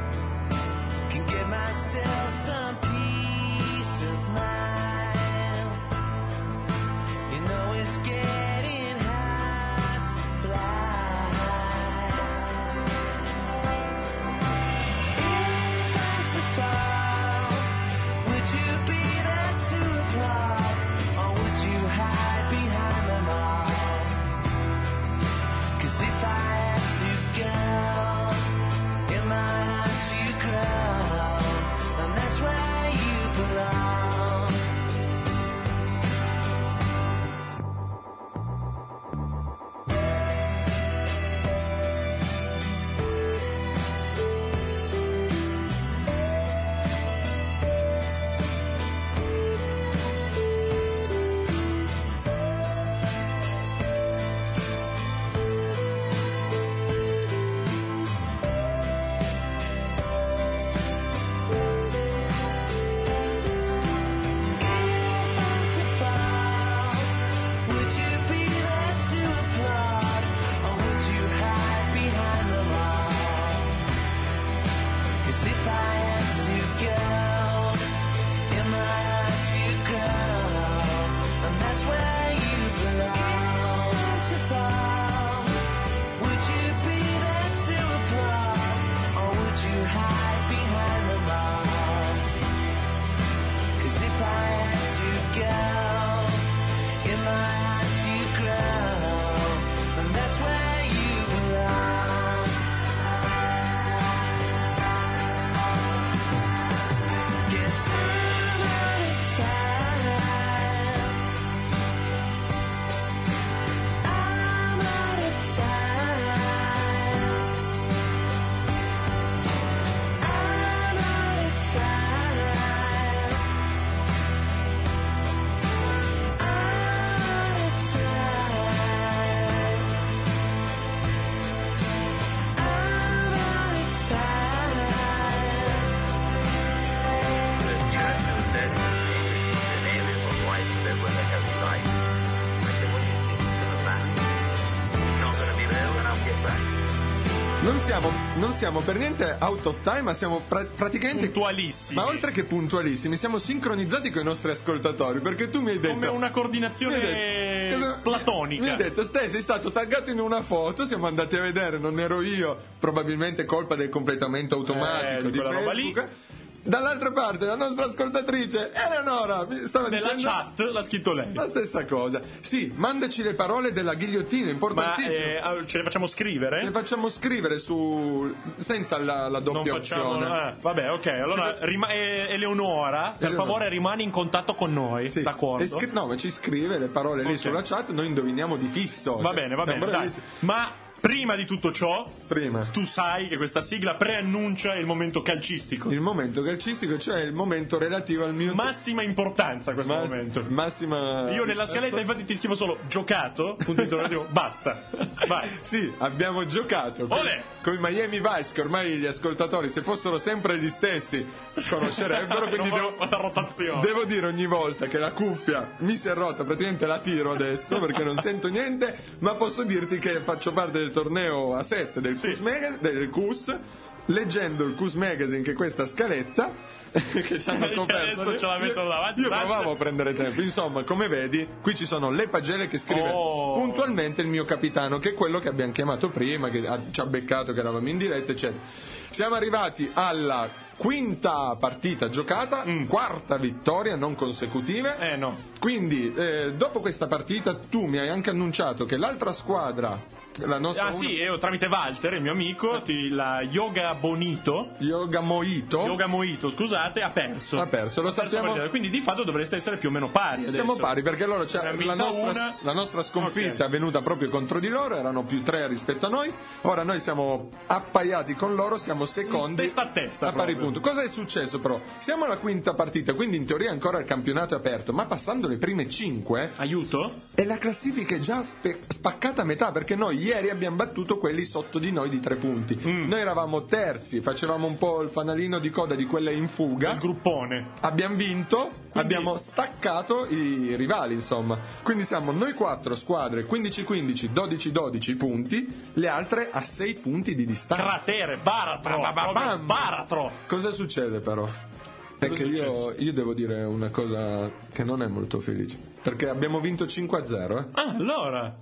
Non siamo, non siamo per niente out of time, ma siamo pra- praticamente puntualissimi. Ma oltre che puntualissimi, siamo sincronizzati con i nostri ascoltatori, perché tu mi hai detto Come una coordinazione mi hai detto- cosa- platonica. Mi hai detto, Ste, sei stato taggato in una foto, siamo andati a vedere, non ero io, probabilmente colpa del completamento automatico Eh, di di quella roba Facebook. Dall'altra parte la nostra ascoltatrice Eleonora mi stava Nella dicendo chat l'ha scritto lei. la stessa cosa. Sì, mandaci le parole della ghigliottina, Ma importantissimo. eh, ah, ce le facciamo scrivere? Ce le facciamo scrivere su senza la, la doppia Non facciamo. opzione. Ah, vabbè, ok. Allora, Ci- rima- eh, Eleonora, per Eleonora. favore, rimani in contatto con noi. Sì. D'accordo? E scri- no, ma ci scrive le parole lì Ok. sulla chat, noi indoviniamo di fisso. Va Cioè, bene, va siamo bene. Dai. bravissimi. Ma prima di tutto ciò, Prima. tu sai che questa sigla preannuncia il momento calcistico. Il momento calcistico, cioè il momento relativo al mio Massima importanza questo Mass- momento. massima Io nella rispetto. scaletta infatti ti scrivo solo giocato, punto interrogativo, basta. Vai. Sì, abbiamo giocato con, Olè! con i Miami Vice, che ormai gli ascoltatori, se fossero sempre gli stessi, conoscerebbero. Quindi Non devo, fa la rotazione. devo dire ogni volta che la cuffia mi si è rotta, praticamente la tiro adesso perché non sento niente, ma posso dirti che faccio parte del torneo A sette del Sì. Cus Magazine, del Cus, leggendo il Cus Magazine, che è questa scaletta che ci hanno Che coperto. adesso ce la mettono Io- davanti, Io grazie. provavo a prendere tempo. Insomma, come vedi, qui ci sono le pagelle che scrive Oh. puntualmente il mio capitano, che è quello che abbiamo chiamato prima, che ha- ci ha beccato che eravamo in diretta, eccetera. Siamo arrivati alla quinta partita giocata, Mm. quarta vittoria non consecutive. Eh no. Quindi, eh, dopo questa partita, tu mi hai anche annunciato che l'altra squadra, la nostra Ah sì, io tramite Walter, il mio amico, ti- la Yoga Bonito, Yoga Moito, Yoga Moito, scusate, ha perso. ha perso. Lo Ha perso sappiamo. la partita, quindi di fatto dovreste essere più o meno pari adesso. Siamo pari perché allora Ne c'è ha la vinta nostra, una. la nostra sconfitta Ok. è venuta proprio contro di loro, erano più tre rispetto a noi, ora noi siamo appaiati con loro, siamo secondi Testa a testa a pari proprio. punto. Cosa è successo però? Siamo alla quinta partita, quindi in teoria ancora il campionato è aperto, ma passando le prime cinque Aiuto? e la classifica è già spe- spaccata a metà, perché noi ieri abbiamo battuto quelli sotto di noi di tre punti. Mm. Noi eravamo terzi, facevamo un po' il fanalino di coda di quelle in fuga. Il gruppone. Abbiamo vinto, abbiamo staccato i rivali, insomma. Quindi siamo noi quattro squadre, quindici quindici, dodici dodici punti, le altre a sei punti di distanza. Cratere, baratro, Ba- ba- ba- proprio bam. baratro. Cosa succede però? È che io, io devo dire una cosa che non è molto felice. Perché abbiamo vinto cinque a zero, eh. Ah, allora.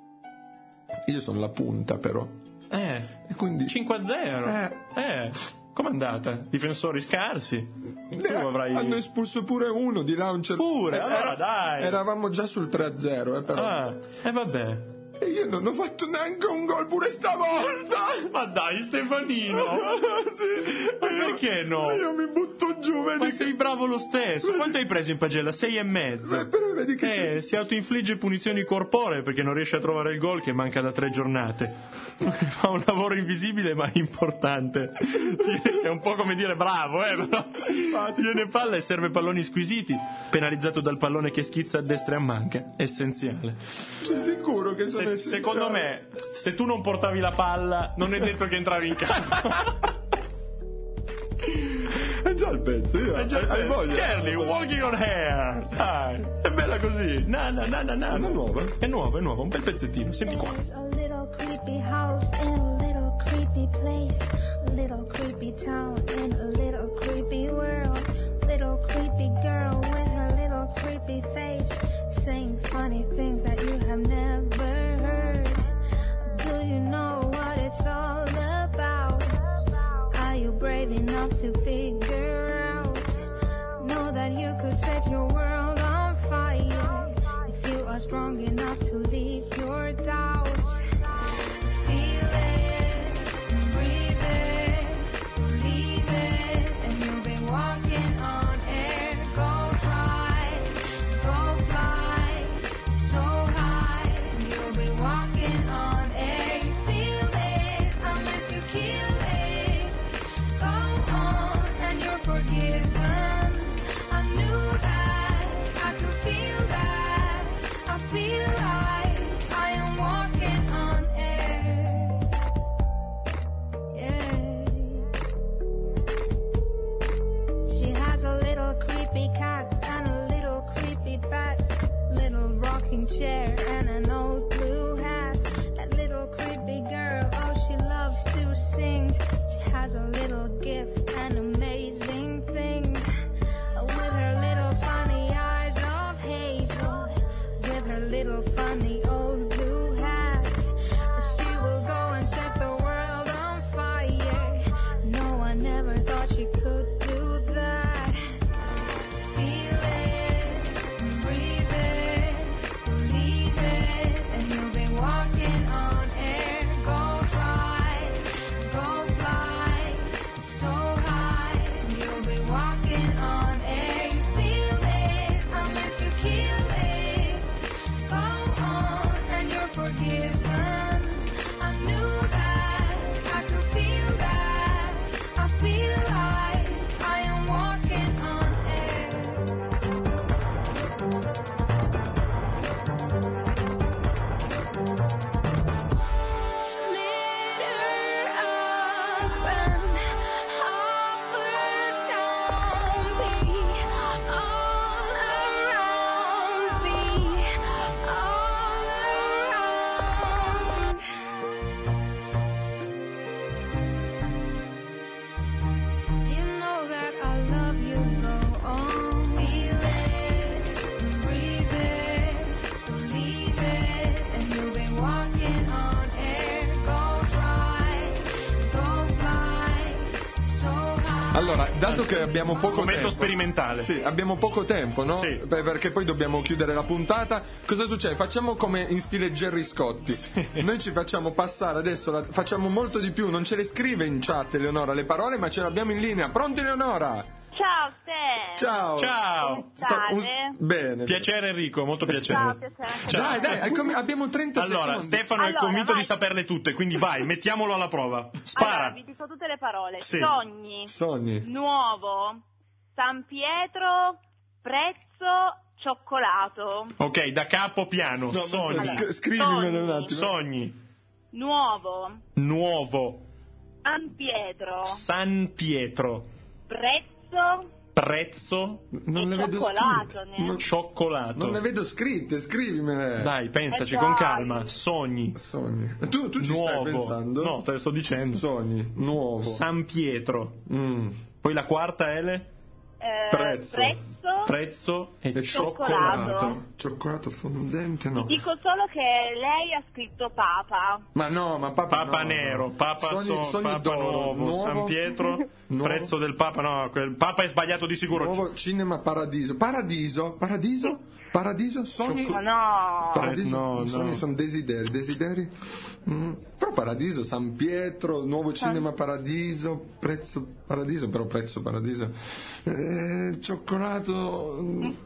Io sono la punta, però. Eh, E quindi. cinque a zero. Eh. Eh, com'è andata? Difensori scarsi. Tu Eh, avrai... Hanno espulso pure uno di launcher. Pure, Eh, allora dai. Eravamo già sul tre a zero, eh, però. Ah, e vabbè. E io non ho fatto neanche un gol pure stavolta. Ma dai, Stefanino. Sì. Ma perché no? Io mi butto giù, vedi Ma che- sei bravo lo stesso. Quanto hai preso in pagella? Sei e mezzo. Eh, però vedi che Eh, si autoinfligge punizioni corporee perché non riesce a trovare il gol che manca da tre giornate. Fa un lavoro invisibile ma importante. Tiene- È un po' come dire bravo, eh, però tiene palla e serve palloni squisiti. Penalizzato dal pallone che schizza a destra e a manca. Essenziale. sei sicuro che sono Se- essenziale? secondo me, se tu non portavi la palla, non è detto che entravi in campo. È già il pezzo, io. È già hai, hai voglia? Curly, walking on hair. Dai, è bella così. Na, na, na, na, na. È nuova? È nuova, è nuova, un bel pezzettino. Senti qua. There's a little creepy house in a little creepy place, little creepy town in a little creepy world, little creepy girl with her little creepy face, saying funny things that you have never heard. Do you know what it's all about? Are you brave enough to figure out? Know that you could set your world on fire if you are strong enough to leave your doubts. Feel it, breathe it, believe it, and you'll be walking on air. Go fly, go fly, so high, and you'll be walking on air. Feel it, unless you kill it. Go on, and you're forgiven. I knew that, I could feel that. I feel like I am walking on air. Yeah. She has a little creepy cat and a little creepy bat, little rocking chair and an old blue hat. That little creepy girl, oh, she loves to Allora, dato che abbiamo poco Commento tempo, sperimentale. sì, abbiamo poco tempo, no? Sì. Beh, perché poi dobbiamo chiudere la puntata. Cosa succede? Facciamo come in stile Gerry Scotti. Noi ci facciamo passare adesso, la- facciamo molto di più. Non ce le scrive in chat Eleonora le parole, ma ce le abbiamo in linea. Pronto, Eleonora? Ciao Ste. Ciao. Ciao. Come state? Un- Bene. Piacere Enrico, molto piacere. Ciao, piacere anche Ciao. Dai, dai, hai com- abbiamo trenta Allora, secondi. Stefano è Allora, convinto vai. di saperle tutte, quindi vai, mettiamolo alla prova. Allora, Spara. vi dico tutte le parole. Sì. Sogni, Sogni. nuovo, San Pietro, prezzo, cioccolato. Ok, da capo piano. No, Sogni. ma sc- scrivimelo un Sogni. attimo. Sogni. Nuovo, Nuovo. San Pietro, San Pietro. prezzo Prezzo. Non le e vedo cioccolato. scritte. ne- Non, Cioccolato. non le vedo scritte, scrivimele. Dai, pensaci Eh, con dai. calma. Sogni. Sogni. Tu, tu ci stai Nuovo. pensando? No, te lo sto dicendo. Sogni. Nuovo. San Pietro. Mm. Poi la quarta L. eh, prezzo. prezzo. Prezzo e, E cioccolato. cioccolato. Cioccolato fondente, no. Dico solo che lei ha scritto Papa. Ma no, ma Papa Papa no, nero, no. Papa, Sogni- so- sogni Papa d'oro. nuovo, Nuovo. San Pietro, Nuovo. prezzo del Papa, no, quel Papa è sbagliato di sicuro. Nuovo cinema Paradiso. Paradiso? Paradiso? Paradiso? Sogni? Ma no. Paradiso? No, no. Sogni sono desideri. Desideri? Mm. Però Paradiso, San Pietro, Nuovo Cinema Paradiso, prezzo Paradiso, però prezzo Paradiso. Eh, cioccolato.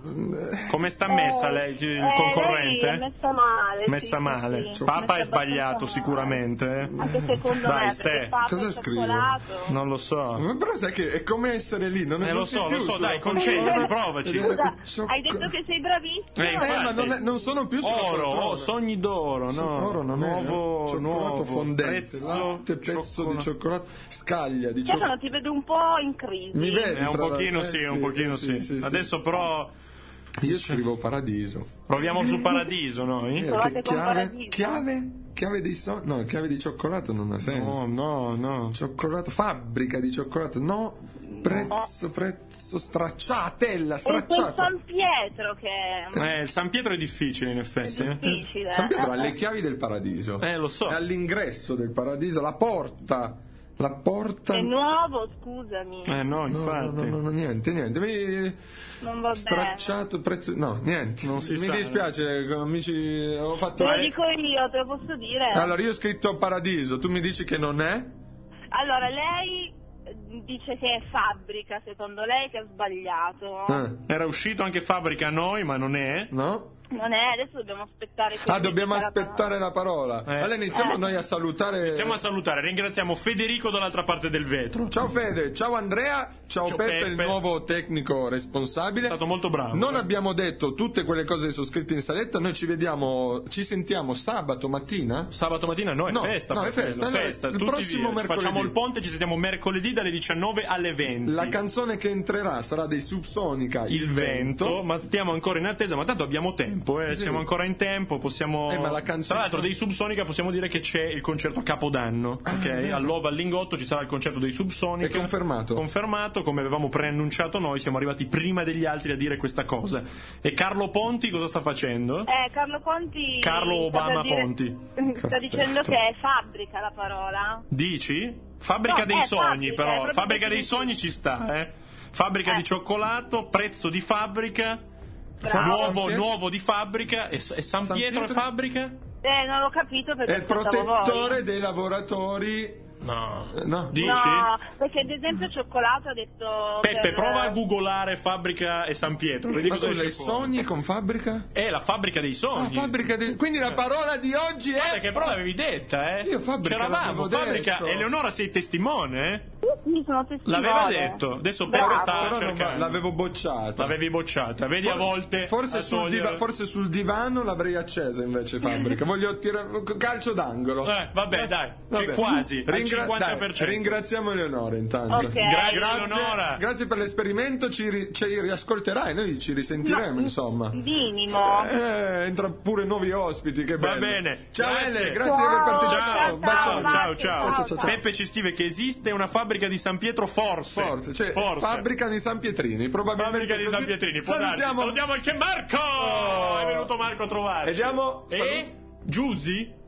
mm, Come sta messa lei, il Eh, concorrente? lei è messa male. sì, Messa sì, male. sì. Papa Messa è sbagliato abbastanza sicuramente. eh. male. Anche secondo Dai, me, Ste, perché Papa cosa è scrivo? cioccolato. Non lo so. Ma però sai che è come essere lì, non è Eh, lo non so, sei lo più so, sulla dai, poltrona. concediti, provaci. Scusa, Ciocco- hai detto che sei bravissimo. Eh, infatti. Eh, ma non, è- non sono più sulla Oro, poltrona. oh, sogni d'oro, Sì, no? oro non è, nuovo, eh. Cioccolato nuovo, fondente, prezzo, latte, pezzo cioccolato. di cioccolato, scaglia di Stefano, cioccolato. ti vedo un po' in crisi. Mi vedi? Eh, un tra l'altro? pochino Eh, sì, sì, un pochino eh, sì. sì, sì, Adesso però Io scrivo Paradiso. proviamo su Paradiso noi. Eh, Provate che con chiave, Paradiso. chiave, chiave di so- no, chiave di cioccolato non ha senso. No, no, no. Cioccolato, fabbrica di cioccolato, no, prezzo, prezzo, stracciatella, E quel stracciata. San Pietro che Eh, il San Pietro è difficile in è effetti. eh. difficile. San Pietro ha Eh, le chiavi del paradiso. Eh, lo so. È all'ingresso del paradiso, la porta, la porta. È nuovo, scusami. Eh no, No, infatti. no, no, no, niente, niente. Mi... Non va bene. Stracciato, prezzo. No, niente. Non si Mi sa. dispiace, amici. Ho fatto. Te lo dico io, te lo posso dire. Allora, io ho scritto paradiso, tu mi dici che non è? Allora, lei dice che è fabbrica, secondo lei, che ha sbagliato. Eh, Era uscito anche Fabbrica a noi, ma non è. no? Non è, adesso dobbiamo aspettare che Ah, mi dobbiamo dica la aspettare la parola. Eh. Allora iniziamo Eh. noi a salutare. Iniziamo a salutare, ringraziamo Federico dall'altra parte del vetro. Ciao Fede, ciao Andrea, ciao, Ciao Peppe, Peppe. il nuovo tecnico responsabile. È stato molto bravo. Non abbiamo detto tutte quelle cose che sono scritte in saletta, noi ci vediamo, ci sentiamo sabato mattina. Sabato mattina no, è No, festa. no, è fratello, festa. Allora, festa. il Tutti prossimo via. Ci mercoledì. Facciamo il ponte, ci sentiamo mercoledì dalle diciannove alle venti. La canzone che entrerà sarà dei Subsonica, il vento, ma stiamo ancora in attesa, ma tanto abbiamo tempo, eh, Sì. siamo ancora in tempo, possiamo... Eh, ma la canzone- Tra l'altro dei Subsonica possiamo dire che c'è il concerto a Capodanno, ok? vero. All'Ova al Lingotto ci sarà il concerto dei Subsonica. È confermato. Confermato, come avevamo preannunciato noi, siamo arrivati prima degli altri a dire questa cosa. E Carlo Ponti cosa sta facendo? Eh, Carlo Ponti. Carlo sta per Obama dire- Ponti. Sta Cazzetto. dicendo che è fabbrica la parola. Dici? Fabbrica No, dei è sogni, fabbrica, è però. proprio Fabbrica dei così. sogni ci sta, eh? Fabbrica Eh. di cioccolato, prezzo di fabbrica, Bravo. nuovo, San Pietro? nuovo di fabbrica, e, e San, San Pietro, Pietro? è fabbrica? Eh, non l'ho capito perché È il aspettavo protettore voi. dei lavoratori. No. Eh, No. Dici? No, perché ad esempio cioccolato ha detto. Peppe, per- prova a googolare fabbrica e San Pietro. Vedi Ma cosa scusa, i esce fuori. sogni con fabbrica? È la fabbrica dei Ah, sogni. fabbrica dei- Quindi la parola di oggi Guarda è. che però l'avevi detta, eh? Io fabbrica C'eravamo, l'avevo fabbrica. detto. Eleonora sei testimone, eh? Io sono testimone. L'aveva detto. Adesso Peppe Bravo. sta Però non va- cercando. l'avevo bocciata. L'avevi bocciata. Vedi a volte. Forse a sul, togliere- diva- forse sul divano l'avrei accesa invece fabbrica. Voglio tirare calcio d'angolo. Eh, vabbè, dai, Vabbè. c'è quasi. al Ringra- cinquanta per cento. dai, ringraziamo Eleonora intanto. Ok. Grazie, Eleonora. Grazie per l'esperimento, ci, ri- ci riascolterai, noi ci risentiremo No, insomma. Minimo. Eh, entra pure nuovi ospiti, che Va bello. bene. Ciao Grazie. Ele, grazie di aver Ciao, partecipato. ciao, Bacione. Ciao, ciao, Ciao, ciao. ciao, ciao, ciao. Peppe ci scrive che esiste una fabbrica di San Pietro, forse. Forse, cioè, Forse. fabbrica di San Pietrini, probabilmente Fabbrica di così. San Pietrini, può darsi. Salutiamo. Salutiamo anche Marco! Oh. È venuto Marco a trovarci. E diamo- E? Giusy?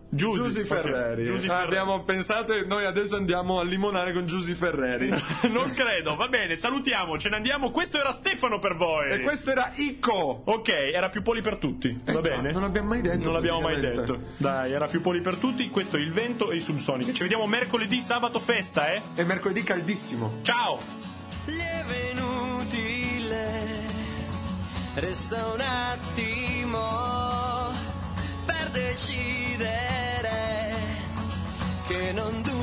Giusy, Giusy ok. Ferreri. Giusy Ah, Ferreri. abbiamo pensato e noi adesso andiamo a limonare con Giusy Ferreri. Non credo, va bene, salutiamo, ce ne andiamo. Questo era Stefano per voi. E questo era Ico. Ok, era più poli per tutti, va Eh, bene? non l'abbiamo mai detto, Non l'abbiamo mai praticamente. detto. Dai, era più poli per tutti, questo è il vento e i subsonici. Ci vediamo mercoledì, sabato festa, eh? E mercoledì caldissimo. Ciao! Lieve inutile, resta un attimo per decidere che non dura